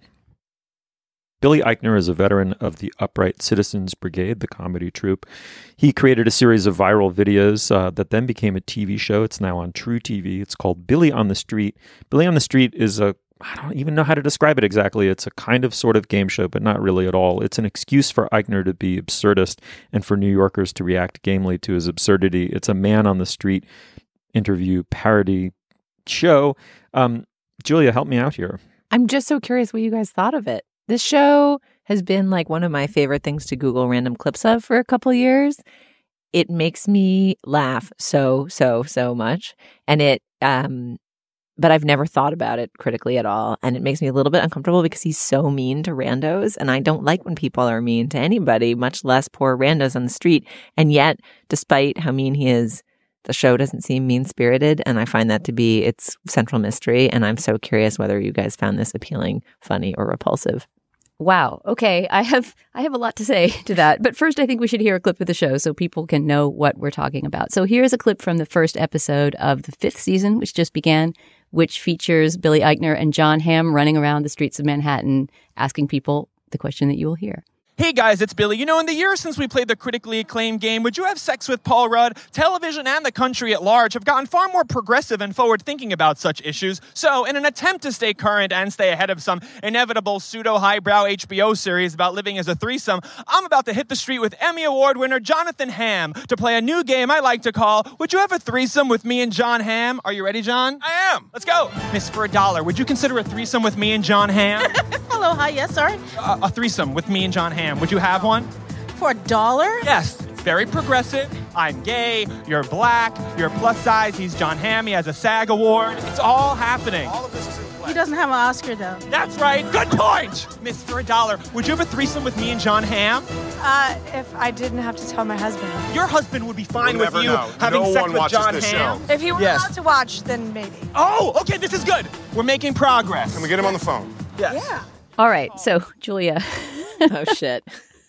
Speaker 4: Billy Eichner is a veteran of the Upright Citizens Brigade, the comedy troupe. He created a series of viral videos uh, that then became a T V show. It's now on True T V. It's called Billy on the Street. Billy on the Street is a, I don't even know how to describe it exactly. It's a kind of sort of game show, but not really at all. It's an excuse for Eichner to be absurdist and for New Yorkers to react gamely to his absurdity. It's a man on the street interview parody show. Um, Julia, help me out here.
Speaker 5: I'm just so curious what you guys thought of it. This show has been like one of my favorite things to Google random clips of for a couple years. It makes me laugh so, so, so much. And it, um, but I've never thought about it critically at all. And it makes me a little bit uncomfortable because he's so mean to randos. And I don't like when people are mean to anybody, much less poor randos on the street. And yet, despite how mean he is, the show doesn't seem mean-spirited, and I find that to be its central mystery. And I'm so curious whether you guys found this appealing, funny, or repulsive.
Speaker 6: Wow. Okay. I have I have a lot to say to that. But first, I think we should hear a clip of the show so people can know what we're talking about. So here's a clip from the first episode of the fifth season, which just began, which features Billy Eichner and Jon Hamm running around the streets of Manhattan asking people the question that you will hear.
Speaker 11: Hey guys, it's Billy. You know, in the years since we played the critically acclaimed game, Would You Have Sex with Paul Rudd? Television and the country at large have gotten far more progressive and forward-thinking about such issues. So, in an attempt to stay current and stay ahead of some inevitable pseudo-highbrow H B O series about living as a threesome, I'm about to hit the street with Emmy Award winner Jonathan Hamm to play a new game I like to call Would You Have a Threesome with Me and Jon Hamm? Are you ready, John?
Speaker 12: I am.
Speaker 11: Let's go. Miss, for a dollar, would you consider a threesome with me and Jon Hamm?
Speaker 12: Hello, hi, yes, sorry.
Speaker 11: Uh, a threesome with me and Jon Hamm. Would you have one?
Speaker 12: For a dollar?
Speaker 11: Yes. It's very progressive. I'm gay. You're black. You're plus size. He's Jon Hamm. He has a SAG award. It's all happening.
Speaker 12: All of this is in play. He doesn't have an Oscar, though.
Speaker 11: That's right. Good point. Miss, for a dollar, would you have a threesome with me and Jon Hamm?
Speaker 12: Uh, if I didn't have to tell my husband.
Speaker 11: Your husband would be fine
Speaker 12: We'll
Speaker 11: with you
Speaker 12: know.
Speaker 11: having
Speaker 12: No
Speaker 11: sex
Speaker 12: one
Speaker 11: with
Speaker 12: watches
Speaker 11: Jon
Speaker 12: this
Speaker 11: Hamm.
Speaker 12: show. If he were
Speaker 11: Yes.
Speaker 12: allowed to watch, then maybe.
Speaker 11: Oh, okay. This is good. We're making progress.
Speaker 12: Can we get him on the phone?
Speaker 11: Yes.
Speaker 12: Yeah.
Speaker 6: All right. So, Julia.
Speaker 5: Oh, shit.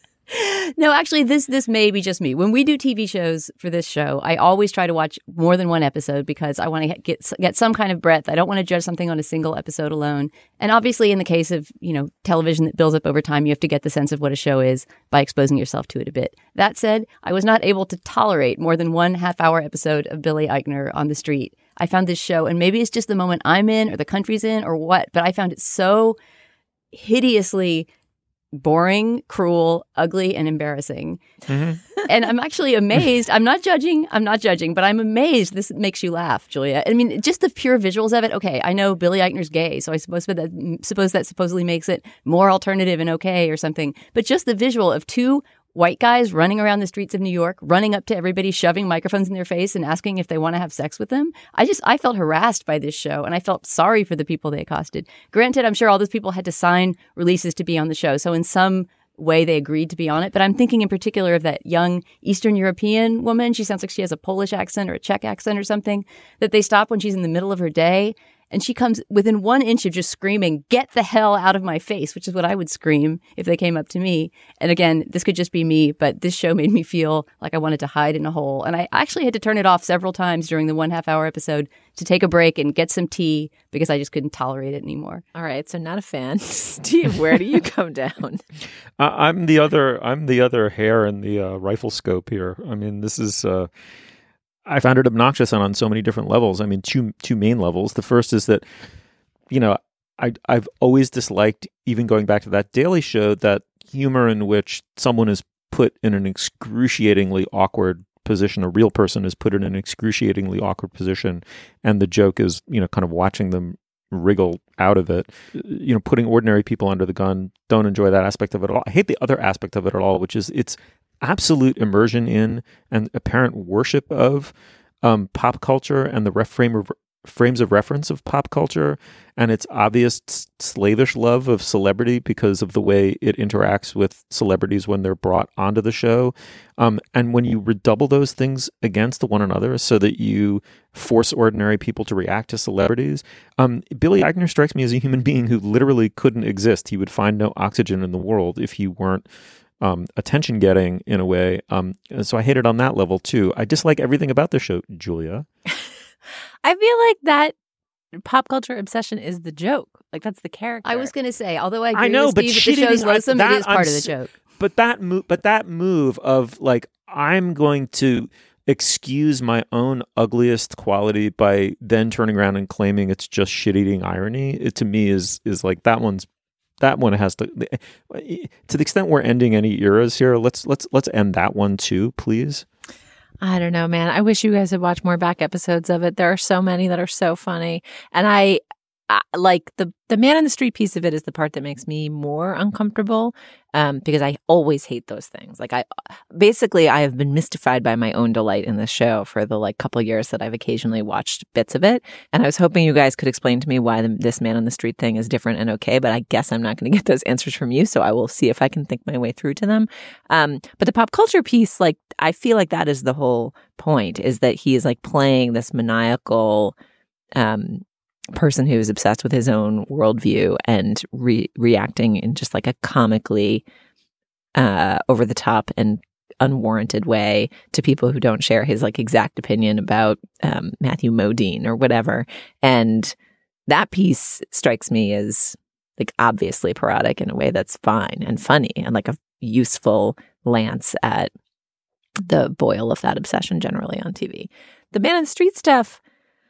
Speaker 6: No, actually, this this may be just me. When we do T V shows for this show, I always try to watch more than one episode because I want to get get some kind of breadth. I don't want to judge something on a single episode alone. And obviously, in the case of, you know, television that builds up over time, you have to get the sense of what a show is by exposing yourself to it a bit. That said, I was not able to tolerate more than one half-hour episode of Billy Eichner on the street. I found this show, and maybe it's just the moment I'm in or the country's in or what, but I found it so hideously boring, cruel, ugly, and embarrassing. Mm-hmm. And I'm actually amazed. I'm not judging. I'm not judging, but I'm amazed this makes you laugh, Julia. I mean, just the pure visuals of it. Okay, I know Billy Eichner's gay, so I suppose that suppose that supposedly makes it more alternative and okay or something. But just the visual of two white guys running around the streets of New York, running up to everybody, shoving microphones in their face and asking if they want to have sex with them. I just, I felt harassed by this show, and I felt sorry for the people they accosted. Granted, I'm sure all those people had to sign releases to be on the show, so in some way they agreed to be on it. But I'm thinking in particular of that young Eastern European woman. She sounds like she has a Polish accent or a Czech accent or something, that they stop when she's in the middle of her day And she comes within one inch of just screaming, "Get the hell out of my face," which is what I would scream if they came up to me. And again, this could just be me, but this show made me feel like I wanted to hide in a hole. And I actually had to turn it off several times during the one half hour episode to take a break and get some tea because I just couldn't tolerate it anymore.
Speaker 5: All right, so not a fan. Steve, where do you come down?
Speaker 4: Uh, I'm the other. I'm the other hair in the uh, rifle scope here. I mean, this is. Uh, I found it obnoxious on, on so many different levels. I mean, two two main levels. The first is that, you know, I I've always disliked, even going back to that Daily Show, that humor in which someone is put in an excruciatingly awkward position. A real person is put in an excruciatingly awkward position, and the joke is, you know, kind of watching them wriggle out of it. You know, putting ordinary people under the gun. Don't enjoy that aspect of it at all. I hate the other aspect of it at all, which is it's absolute immersion in and apparent worship of um, pop culture and the ref frame of, frames of reference of pop culture, and its obvious slavish love of celebrity because of the way it interacts with celebrities when they're brought onto the show. Um, and when you redouble those things against one another so that you force ordinary people to react to celebrities, um, Billy Eichner strikes me as a human being who literally couldn't exist. He would find no oxygen in the world if he weren't Um, attention getting in a way. Um, so I hate it on that level too. I dislike everything about the show, Julia.
Speaker 5: I feel like that pop culture obsession is the joke. Like that's the character.
Speaker 6: I was going to say, although I agree
Speaker 4: I know,
Speaker 6: with
Speaker 4: but
Speaker 6: Steve
Speaker 4: she
Speaker 6: that the show's
Speaker 4: didn't,
Speaker 6: loathsome,
Speaker 4: that,
Speaker 6: it is part
Speaker 4: I'm,
Speaker 6: of the joke.
Speaker 4: But that move, but that move of like, I'm going to excuse my own ugliest quality by then turning around and claiming it's just shit-eating irony. It to me is is like that one's That one has to, to the extent we're ending any eras here. Let's let's let's end that one too, please.
Speaker 5: I don't know, man. I wish you guys had watched more back episodes of it. There are so many that are so funny, and I, I like the the man in the street piece of it is the part that makes me more uncomfortable, um, because I always hate those things. Like I, basically, I have been mystified by my own delight in this show for the like couple years that I've occasionally watched bits of it, and I was hoping you guys could explain to me why the, this man on the street thing is different and okay. But I guess I'm not going to get those answers from you, so I will see if I can think my way through to them. Um, but the pop culture piece, like I feel like that is the whole point: is that he is like playing this maniacal Um, person who is obsessed with his own worldview and re- reacting in just like a comically uh, over the top and unwarranted way to people who don't share his like exact opinion about um, Matthew Modine or whatever. And that piece strikes me as like obviously parodic in a way that's fine and funny and like a useful lance at the boil of that obsession generally on T V. The man on the street stuff,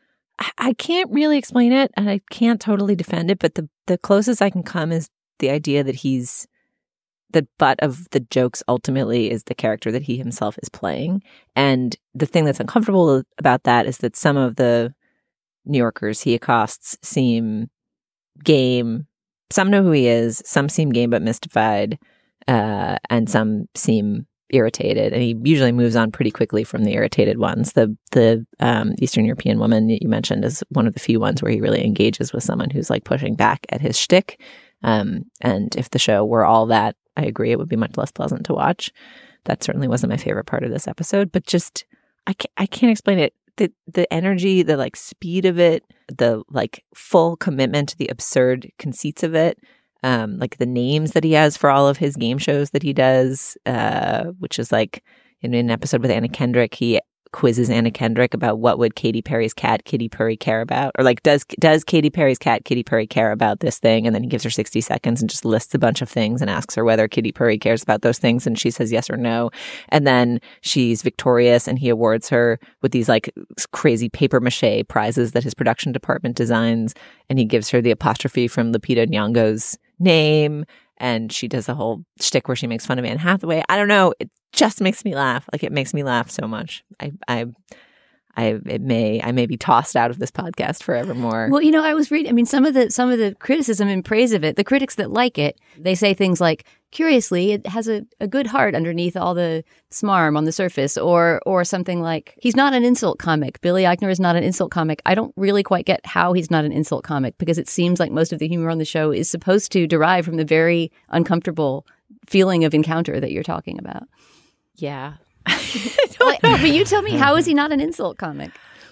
Speaker 5: I can't really explain it and I can't totally defend it, but the, the closest I can come is the idea that he's the butt of the jokes ultimately is the character that he himself is playing. And the thing that's uncomfortable about that is that some of the New Yorkers he accosts seem game. Some know who he is, some seem game but mystified, uh, and some seem irritated, and he usually moves on pretty quickly from the irritated ones. The the um, Eastern European woman that you mentioned is one of the few ones where he really engages with someone who's like pushing back at his shtick. Um, and if the show were all that, I agree, it would be much less pleasant to watch. That certainly wasn't my favorite part of this episode, but just I can't, I can't explain it. The the energy, the like speed of it, the like full commitment to the absurd conceits of it. Um, like the names that he has for all of his game shows that he does, uh, which is like in an episode with Anna Kendrick, he quizzes Anna Kendrick about what would Katy Perry's cat Kitty Purry care about, or like does does Katy Perry's cat Kitty Purry care about this thing? And then he gives her sixty seconds and just lists a bunch of things and asks her whether Kitty Purry cares about those things, and she says yes or no. And then she's victorious, and he awards her with these like crazy paper mache prizes that his production department designs, and he gives her the apostrophe from Lupita Nyong'o's name, and she does a whole shtick where she makes fun of Anne Hathaway. I don't know. It just makes me laugh. Like it makes me laugh so much. I, I, I, it may, I may be tossed out of this podcast forevermore.
Speaker 6: Well, you know, I was reading. I mean, some of the some of the criticism and praise of it. The critics that like it, they say things like, "Curiously, it has a, a good heart underneath all the smarm on the surface," or or something like, "He's not an insult comic. Billy Eichner is not an insult comic." I don't really quite get how he's not an insult comic, because it seems like most of the humor on the show is supposed to derive from the very uncomfortable feeling of encounter that you're talking about.
Speaker 5: Yeah.
Speaker 6: Well, no, but you tell me, how is he not an insult comic?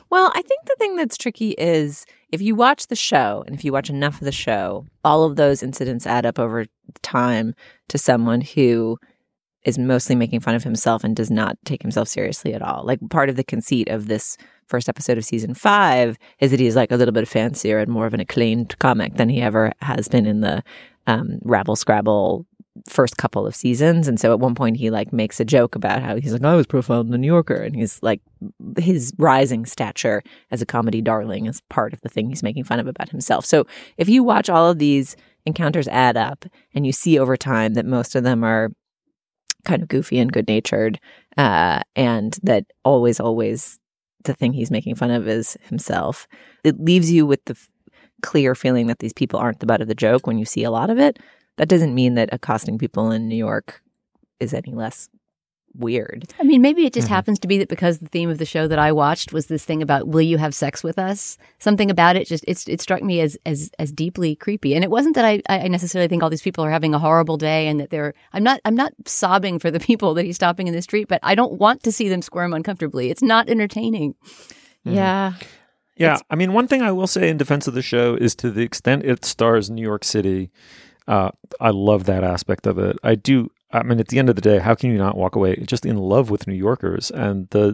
Speaker 5: Well, I think the thing that's tricky is if you watch the show and if you watch enough of the show, all of those incidents add up over time to someone who is mostly making fun of himself and does not take himself seriously at all. Like part of the conceit of this first episode of season five is that he's like a little bit fancier and more of an acclaimed comic than he ever has been in the um, Rabble Scrabble first couple of seasons. And so at one point he like makes a joke about how he's like, I was profiled in the New Yorker. And he's like, his rising stature as a comedy darling is part of the thing he's making fun of about himself. So if you watch all of these encounters add up and you see over time that most of them are kind of goofy and good-natured, uh, and that always, always the thing he's making fun of is himself, it leaves you with the f- clear feeling that these people aren't the butt of the joke when you see a lot of it. That doesn't mean that accosting people in New York is any less weird.
Speaker 6: I mean, maybe it just
Speaker 5: Mm-hmm.
Speaker 6: happens to be that because the theme of the show that I watched was this thing about will you have sex with us? Something about it just it's, it struck me as as as deeply creepy. And it wasn't that I, I necessarily think all these people are having a horrible day and that they're I'm not I'm not sobbing for the people that he's stopping in the street, but I don't want to see them squirm uncomfortably. It's not entertaining.
Speaker 5: Mm-hmm. Yeah.
Speaker 4: Yeah. It's, I mean, one thing I will say in defense of the show is to the extent it stars New York City, uh, I love that aspect of it. I do. I mean, at the end of the day, how can you not walk away just in love with New Yorkers and the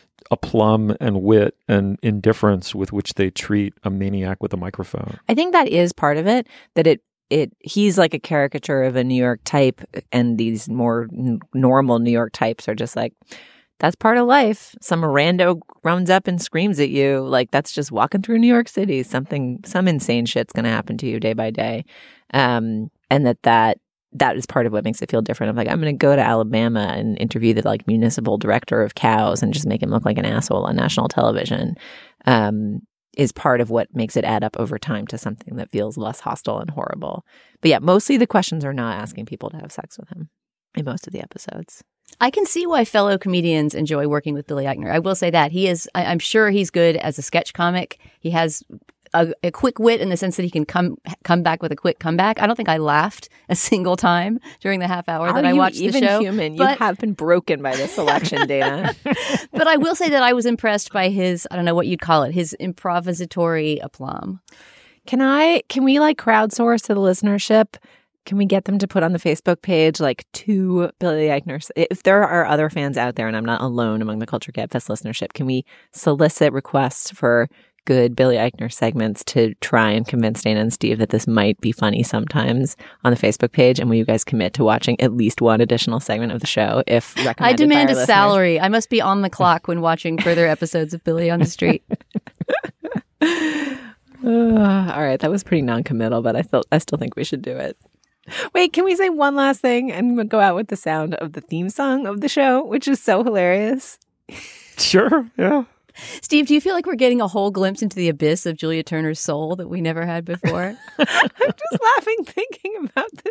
Speaker 4: aplomb and wit and indifference with which they treat a maniac with a microphone?
Speaker 5: I think that is part of it, that it it he's like a caricature of a New York type, and these more n- normal New York types are just like, that's part of life. Some rando runs up and screams at you. Like, that's just walking through New York City. Something, some insane shit's going to happen to you day by day. Um, and that that that is part of what makes it feel different. I'm like, I'm going to go to Alabama and interview the like municipal director of cows and just make him look like an asshole on national television, um, is part of what makes it add up over time to something that feels less hostile and horrible. But yeah, mostly the questions are not asking people to have sex with him in most of the episodes.
Speaker 6: I can see why fellow comedians enjoy working with Billy Eichner. I will say that. He is, I, I'm sure he's good as a sketch comic. He has a, a quick wit in the sense that he can come come back with a quick comeback. I don't think I laughed a single time during the half hour
Speaker 5: Are
Speaker 6: that I
Speaker 5: you
Speaker 6: watched the
Speaker 5: even
Speaker 6: show.
Speaker 5: Human?
Speaker 6: But,
Speaker 5: you have been broken by this election, Dana.
Speaker 6: But I will say that I was impressed by his, I don't know what you'd call it, his improvisatory aplomb.
Speaker 5: Can I, can we like crowdsource to the listenership? Can we get them to put on the Facebook page like two Billy Eichner? If there are other fans out there and I'm not alone among the Culture Gabfest listenership, can we solicit requests for good Billy Eichner segments to try and convince Dana and Steve that this might be funny sometimes on the Facebook page? And will you guys commit to watching at least one additional segment of the show if recommended
Speaker 6: I demand
Speaker 5: by
Speaker 6: a
Speaker 5: our
Speaker 6: salary. I must be on the clock when watching further episodes of Billy on the Street.
Speaker 5: Uh, all right, that was pretty non-committal, but I felt I still think we should do it. Wait, can we say one last thing and go out with the sound of the theme song of the show, which is so hilarious?
Speaker 4: Sure, yeah.
Speaker 6: Steve, do you feel like we're getting a whole glimpse into the abyss of Julia Turner's soul that we never had before?
Speaker 5: I'm just laughing thinking about the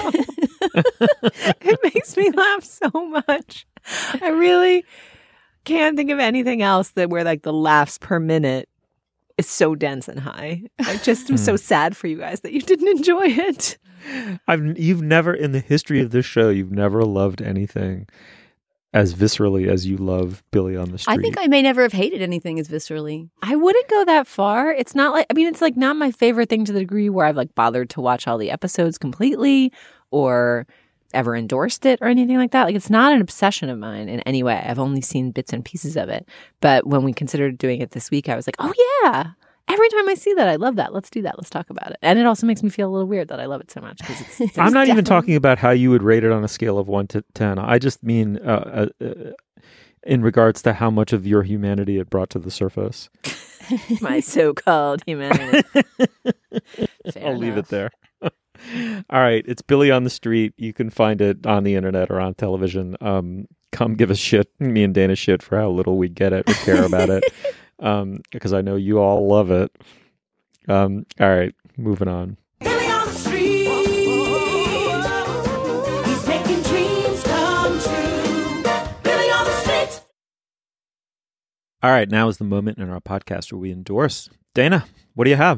Speaker 5: show. It makes me laugh so much. I really can't think of anything else that where like the laughs per minute is so dense and high. I just am so sad for you guys that you didn't enjoy it.
Speaker 4: I've you've never in the history of this show you've never loved anything as viscerally as you love Billy on the Street.
Speaker 6: I think I may never have hated anything as viscerally.
Speaker 5: I wouldn't go that far. It's not like, I mean, it's like not my favorite thing to the degree where I've like bothered to watch all the episodes completely or ever endorsed it or anything like that. Like, it's not an obsession of mine in any way. I've only seen bits and pieces of it. But when we considered doing it this week, I was like, oh yeah, every time I see that, I love that. Let's do that. Let's talk about it. And it also makes me feel a little weird that I love it so much. Because it's, it's
Speaker 4: I'm not even
Speaker 5: definitely-
Speaker 4: talking about how you would rate it on a scale of one to ten. I just mean uh, uh, uh, in regards to how much of your humanity it brought to the surface.
Speaker 5: my so-called humanity. Fair
Speaker 4: I'll leave
Speaker 5: enough.
Speaker 4: it there. All right. It's Billy on the Street. You can find it on the internet or on television. Um, come give us shit, me and Dana shit, for how little we get it or care about it. Um, because I know you all love it. Um, all right. Moving on.
Speaker 13: Billy on the street. He's making dreams come true. Billy on the street.
Speaker 4: All right. Now is the moment in our podcast where we endorse. Dana, what do you have?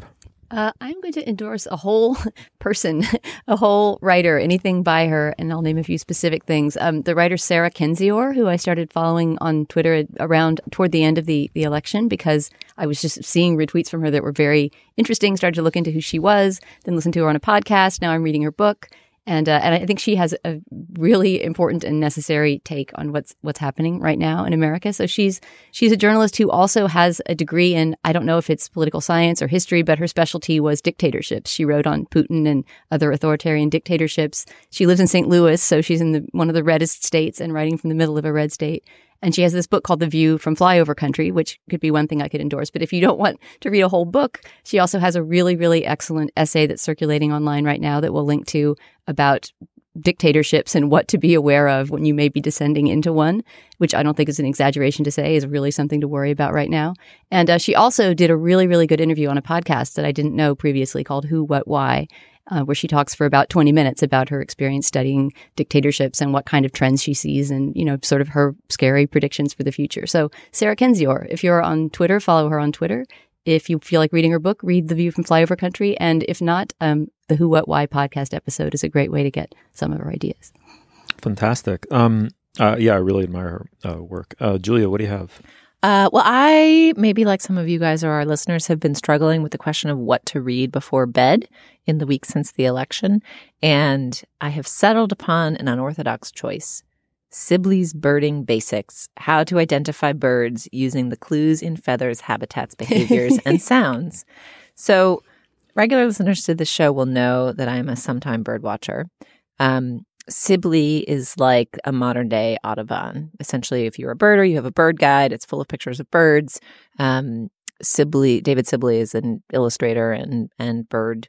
Speaker 6: Uh, I'm going to endorse a whole person, a whole writer, anything by her, and I'll name a few specific things. Um, the writer Sarah Kendzior, who I started following on Twitter around toward the end of the, the election because I was just seeing retweets from her that were very interesting, started to look into who she was, then listened to her on a podcast. Now I'm reading her book. And uh, and I think she has a really important and necessary take on what's what's happening right now in America. So she's she's a journalist who also has a degree in, I don't know if it's political science or history, but her specialty was dictatorships. She wrote on Putin and other authoritarian dictatorships. She lives in Saint Louis, so she's in the, one of the reddest states and writing from the middle of a red state. And she has this book called The View from Flyover Country, which could be one thing I could endorse. But if you don't want to read a whole book, she also has a really, really excellent essay that's circulating online right now that we'll link to about dictatorships and what to be aware of when you may be descending into one, which I don't think is an exaggeration to say is really something to worry about right now. And uh, she also did a really, really good interview on a podcast that I didn't know previously called Who, What, Why, Uh, where she talks for about twenty minutes about her experience studying dictatorships and what kind of trends she sees and, you know, sort of her scary predictions for the future. So Sarah Kendzior, if you're on Twitter, follow her on Twitter. If you feel like reading her book, read The View from Flyover Country. And if not, um, the Who, What, Why podcast episode is a great way to get some of her ideas.
Speaker 4: Fantastic. Um, uh, yeah, I really admire her uh, work. Uh, Julia, what do you have?
Speaker 5: Uh, well, I, maybe like some of you guys or our listeners, have been struggling with the question of what to read before bed in the week since the election. And I have settled upon an unorthodox choice. Sibley's Birding Basics, How to Identify Birds Using the Clues in Feathers, Habitats, Behaviors, and Sounds. So regular listeners to the show will know that I'm a sometime bird watcher. Um, Sibley is like a modern day Audubon. Essentially, if you're a birder, you have a bird guide. It's full of pictures of birds. Um, Sibley, David Sibley is an illustrator and, and bird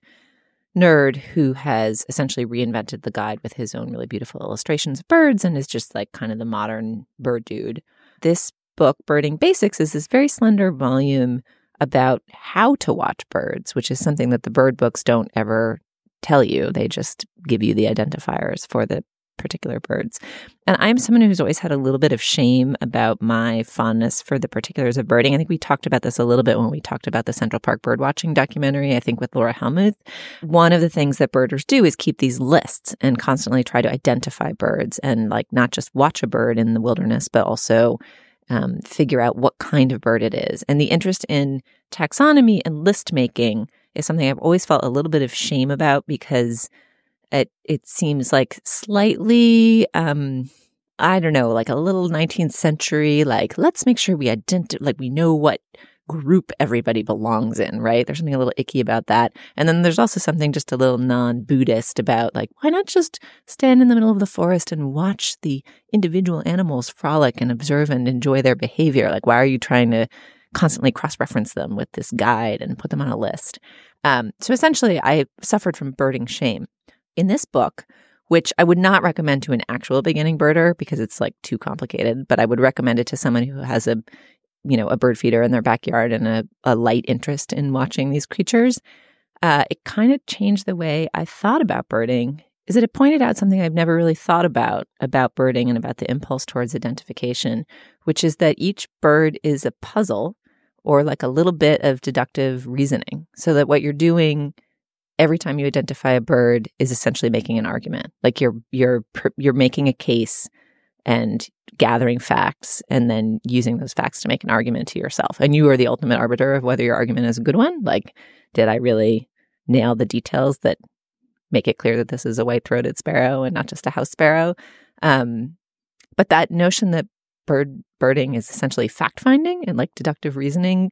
Speaker 5: nerd who has essentially reinvented the guide with his own really beautiful illustrations of birds and is just like kind of the modern bird dude. This book, Birding Basics, is this very slender volume about how to watch birds, which is something that the bird books don't ever tell you. They just give you the identifiers for the particular birds. And I'm someone who's always had a little bit of shame about my fondness for the particulars of birding. I think we talked about this a little bit when we talked about the Central Park birdwatching documentary, I think with Laura Helmuth. One of the things that birders do is keep these lists and constantly try to identify birds and like not just watch a bird in the wilderness, but also um, figure out what kind of bird it is. And the interest in taxonomy and list making is something I've always felt a little bit of shame about because it it seems like slightly, um, I don't know, like a little nineteenth century, like let's make sure we identify, like we know what group everybody belongs in, right? There's something a little icky about that. And then there's also something just a little non-Buddhist about like, why not just stand in the middle of the forest and watch the individual animals frolic and observe and enjoy their behavior? Like, why are you trying to constantly cross-reference them with this guide and put them on a list? Um, so essentially, I suffered from birding shame. In this book, which I would not recommend to an actual beginning birder because it's like too complicated, but I would recommend it to someone who has a, you know, a bird feeder in their backyard and a, a light interest in watching these creatures. Uh, it kind of changed the way I thought about birding. Is that it pointed out something I've never really thought about, about birding and about the impulse towards identification, which is that each bird is a puzzle or like a little bit of deductive reasoning. So that what you're doing every time you identify a bird is essentially making an argument. Like you're you're you're making a case and gathering facts and then using those facts to make an argument to yourself. And you are the ultimate arbiter of whether your argument is a good one. Like, did I really nail the details that make it clear that this is a white-throated sparrow and not just a house sparrow? Um, but that notion that bird birding is essentially fact-finding and like deductive reasoning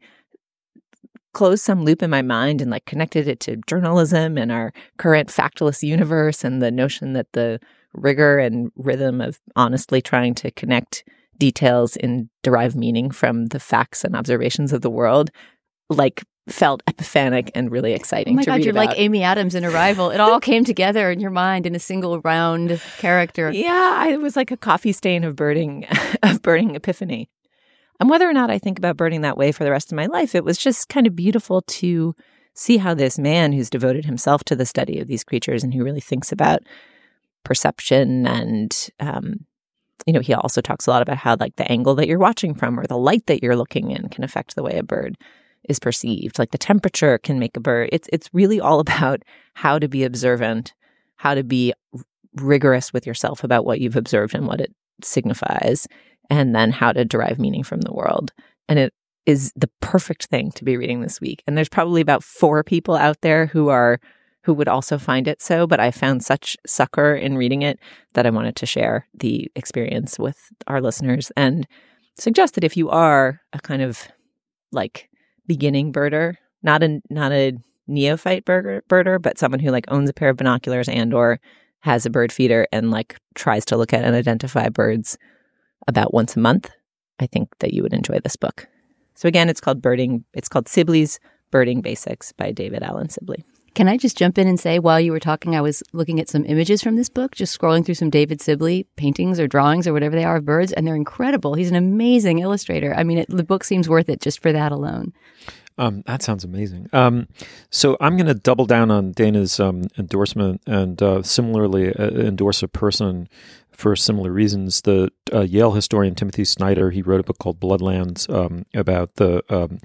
Speaker 5: closed some loop in my mind and like connected it to journalism and our current factless universe and the notion that the rigor and rhythm of honestly trying to connect details and derive meaning from the facts and observations of the world like felt epiphanic and really exciting
Speaker 6: oh my
Speaker 5: to
Speaker 6: God,
Speaker 5: read
Speaker 6: you're
Speaker 5: about.
Speaker 6: like Amy Adams in Arrival. It all came together in your mind in a single round character.
Speaker 5: Yeah, it was like a coffee stain of birding, of birding epiphany. And whether or not I think about birding that way for the rest of my life, it was just kind of beautiful to see how this man who's devoted himself to the study of these creatures and who really thinks about perception and, um, you know, he also talks a lot about how like the angle that you're watching from or the light that you're looking in can affect the way a bird is perceived. Like the temperature can make a bird. It's it's really all about how to be observant, how to be rigorous with yourself about what you've observed and what it signifies, and then how to derive meaning from the world. And it is the perfect thing to be reading this week. And there's probably about four people out there who are who would also find it so, but I found such succor in reading it that I wanted to share the experience with our listeners and suggest that if you are a kind of like beginning birder, not a not a neophyte birder, birder, but someone who like owns a pair of binoculars and or has a bird feeder and like tries to look at and identify birds about once a month, I think that you would enjoy this book. So again, it's called Birding. It's called Sibley's Birding Basics by David Allen Sibley.
Speaker 6: Can I just jump in and say, while you were talking, I was looking at some images from this book, just scrolling through some David Sibley paintings or drawings or whatever they are of birds, and they're incredible. He's an amazing illustrator. I mean, it, the book seems worth it just for that alone.
Speaker 4: Um, that sounds amazing. Um, so I'm going to double down on Dana's um, endorsement and uh, similarly uh, endorse a person for similar reasons. The uh, Yale historian Timothy Snyder, he wrote a book called Bloodlands um, about the um,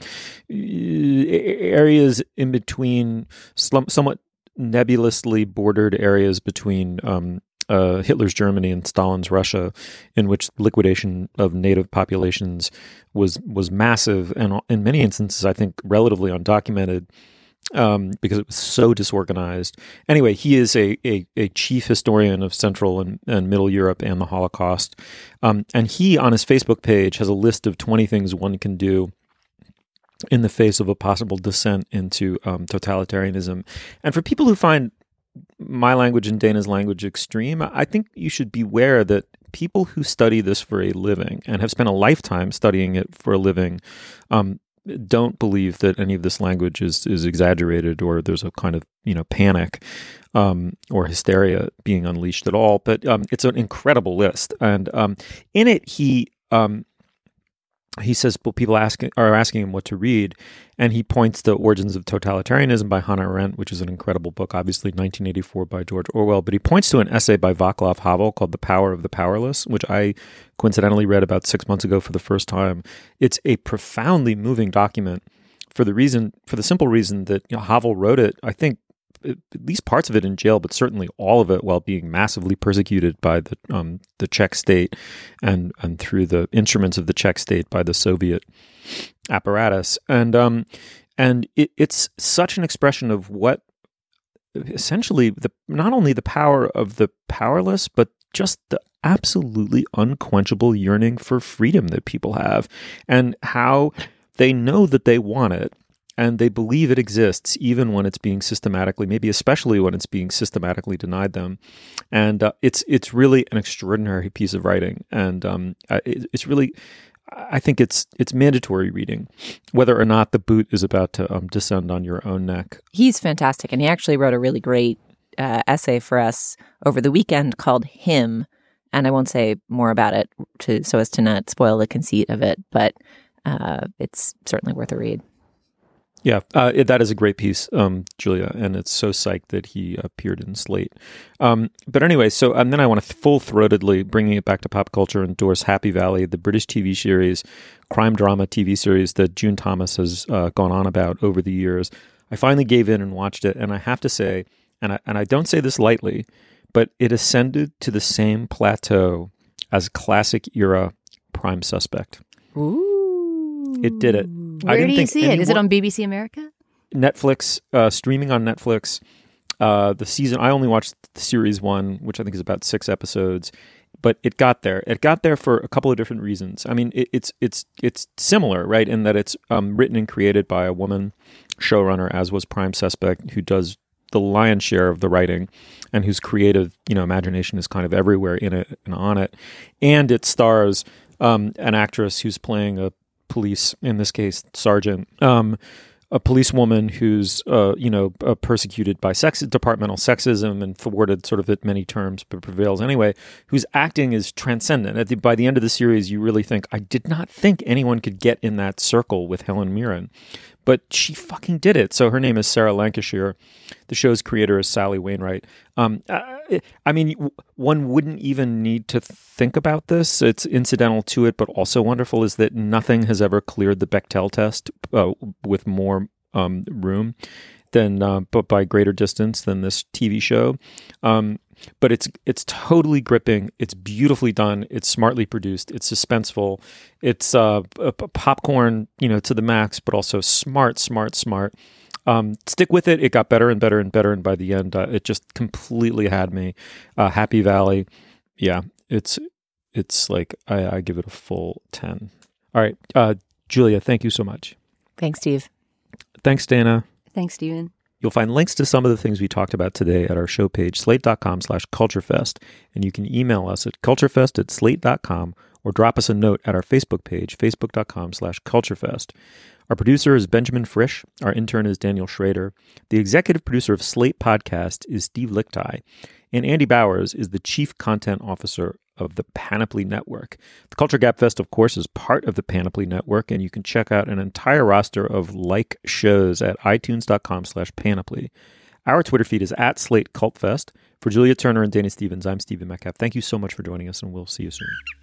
Speaker 4: areas in between, slum- somewhat nebulously bordered areas between um, uh, Hitler's Germany and Stalin's Russia, in which liquidation of native populations was was massive and in many instances, I think, relatively undocumented. Um, because it was so disorganized. Anyway, he is a, a, a chief historian of Central and, and Middle Europe and the Holocaust. Um, and he, on his Facebook page, has a list of twenty things one can do in the face of a possible descent into um, totalitarianism. And for people who find my language and Dana's language extreme, I think you should beware that people who study this for a living and have spent a lifetime studying it for a living um, don't believe that any of this language is is exaggerated or there's a kind of, you know, panic um, or hysteria being unleashed at all. But um, it's an incredible list. And um, in it, he um, he says well, people asking are asking him what to read. And he points to Origins of Totalitarianism by Hannah Arendt, which is an incredible book, obviously nineteen eighty-four by George Orwell. But he points to an essay by Václav Havel called The Power of the Powerless, which I coincidentally read about six months ago for the first time. It's a profoundly moving document for the reason, for the simple reason that, you know, Havel wrote it, I think, at least parts of it in jail, but certainly all of it while being massively persecuted by the um, the Czech state and and through the instruments of the Czech state by the Soviet apparatus. And um, and it, it's such an expression of what essentially the not only the power of the powerless, but just the absolutely unquenchable yearning for freedom that people have, and how they know that they want it. And they believe it exists even when it's being systematically, maybe especially when it's being systematically denied them. And uh, it's it's really an extraordinary piece of writing. And um, it, it's really, I think it's it's mandatory reading, whether or not the boot is about to um, descend on your own neck.
Speaker 5: He's fantastic. And he actually wrote a really great uh, essay for us over the weekend called Him. And I won't say more about it to so as to not spoil the conceit of it, but uh, it's certainly worth a read.
Speaker 4: Yeah, uh, it, that is a great piece, um, Julia, and it's so psyched that he appeared in Slate. Um, but anyway, so and then I want to full-throatedly, bringing it back to pop culture, endorse Happy Valley, the British T V series, crime drama T V series that June Thomas has uh, gone on about over the years. I finally gave in and watched it, and I have to say, and I, and I don't say this lightly, but it ascended to the same plateau as classic era Prime Suspect.
Speaker 6: Ooh.
Speaker 4: It did it.
Speaker 6: Where
Speaker 4: I didn't
Speaker 6: do you
Speaker 4: think
Speaker 6: see it? Is it on B B C America?
Speaker 4: Netflix, uh, streaming on Netflix. Uh, the season, I only watched series one, which I think is about six episodes, but it got there. It got there for a couple of different reasons. I mean, it, it's it's it's similar, right, in that it's um, written and created by a woman showrunner, as was Prime Suspect, who does the lion's share of the writing and whose creative, you know, imagination is kind of everywhere in it and on it. And it stars um, an actress who's playing a police, in this case, sergeant, um, a policewoman who's, uh, you know, uh, persecuted by sex, departmental sexism and thwarted sort of at many terms, but prevails anyway, whose acting is transcendent. At the, by the end of the series, you really think, I did not think anyone could get in that circle with Helen Mirren. but she fucking did it. So her name is Sarah Lancashire. The show's creator is Sally Wainwright. Um, I, I mean, one wouldn't even need to think about this. It's incidental to it, but also wonderful is that nothing has ever cleared the Bechdel test uh, with more um, room than, uh, but by greater distance than this T V show. Um, But it's it's totally gripping. It's beautifully done. It's smartly produced. It's suspenseful. It's uh, a, a popcorn, you know, to the max, but also smart, smart, smart. Um, stick with it. It got better and better and better, and by the end, uh, it just completely had me. Uh, Happy Valley, yeah, it's it's like I, I give it a full ten. All right, uh, Julia, thank you so much.
Speaker 5: Thanks, Steve.
Speaker 4: Thanks, Dana.
Speaker 6: Thanks, Stephen.
Speaker 4: You'll find links to some of the things we talked about today at our show page, slate.com slash culturefest. And you can email us at culturefest at slate dot com or drop us a note at our Facebook page, facebook.com slash culturefest. Our producer is Benjamin Frisch. Our intern is Daniel Schrader. The executive producer of Slate Podcast is Steve Lickteig. And Andy Bowers is the chief content officer of the Panoply Network. The Culture Gap Fest, of course, is part of the Panoply Network, and you can check out an entire roster of like shows at itunes.com slash panoply. Our Twitter feed is at Slate Cult Fest. For Julia Turner and Dana Stevens, I'm Stephen Metcalf. Thank you so much for joining us, and we'll see you soon.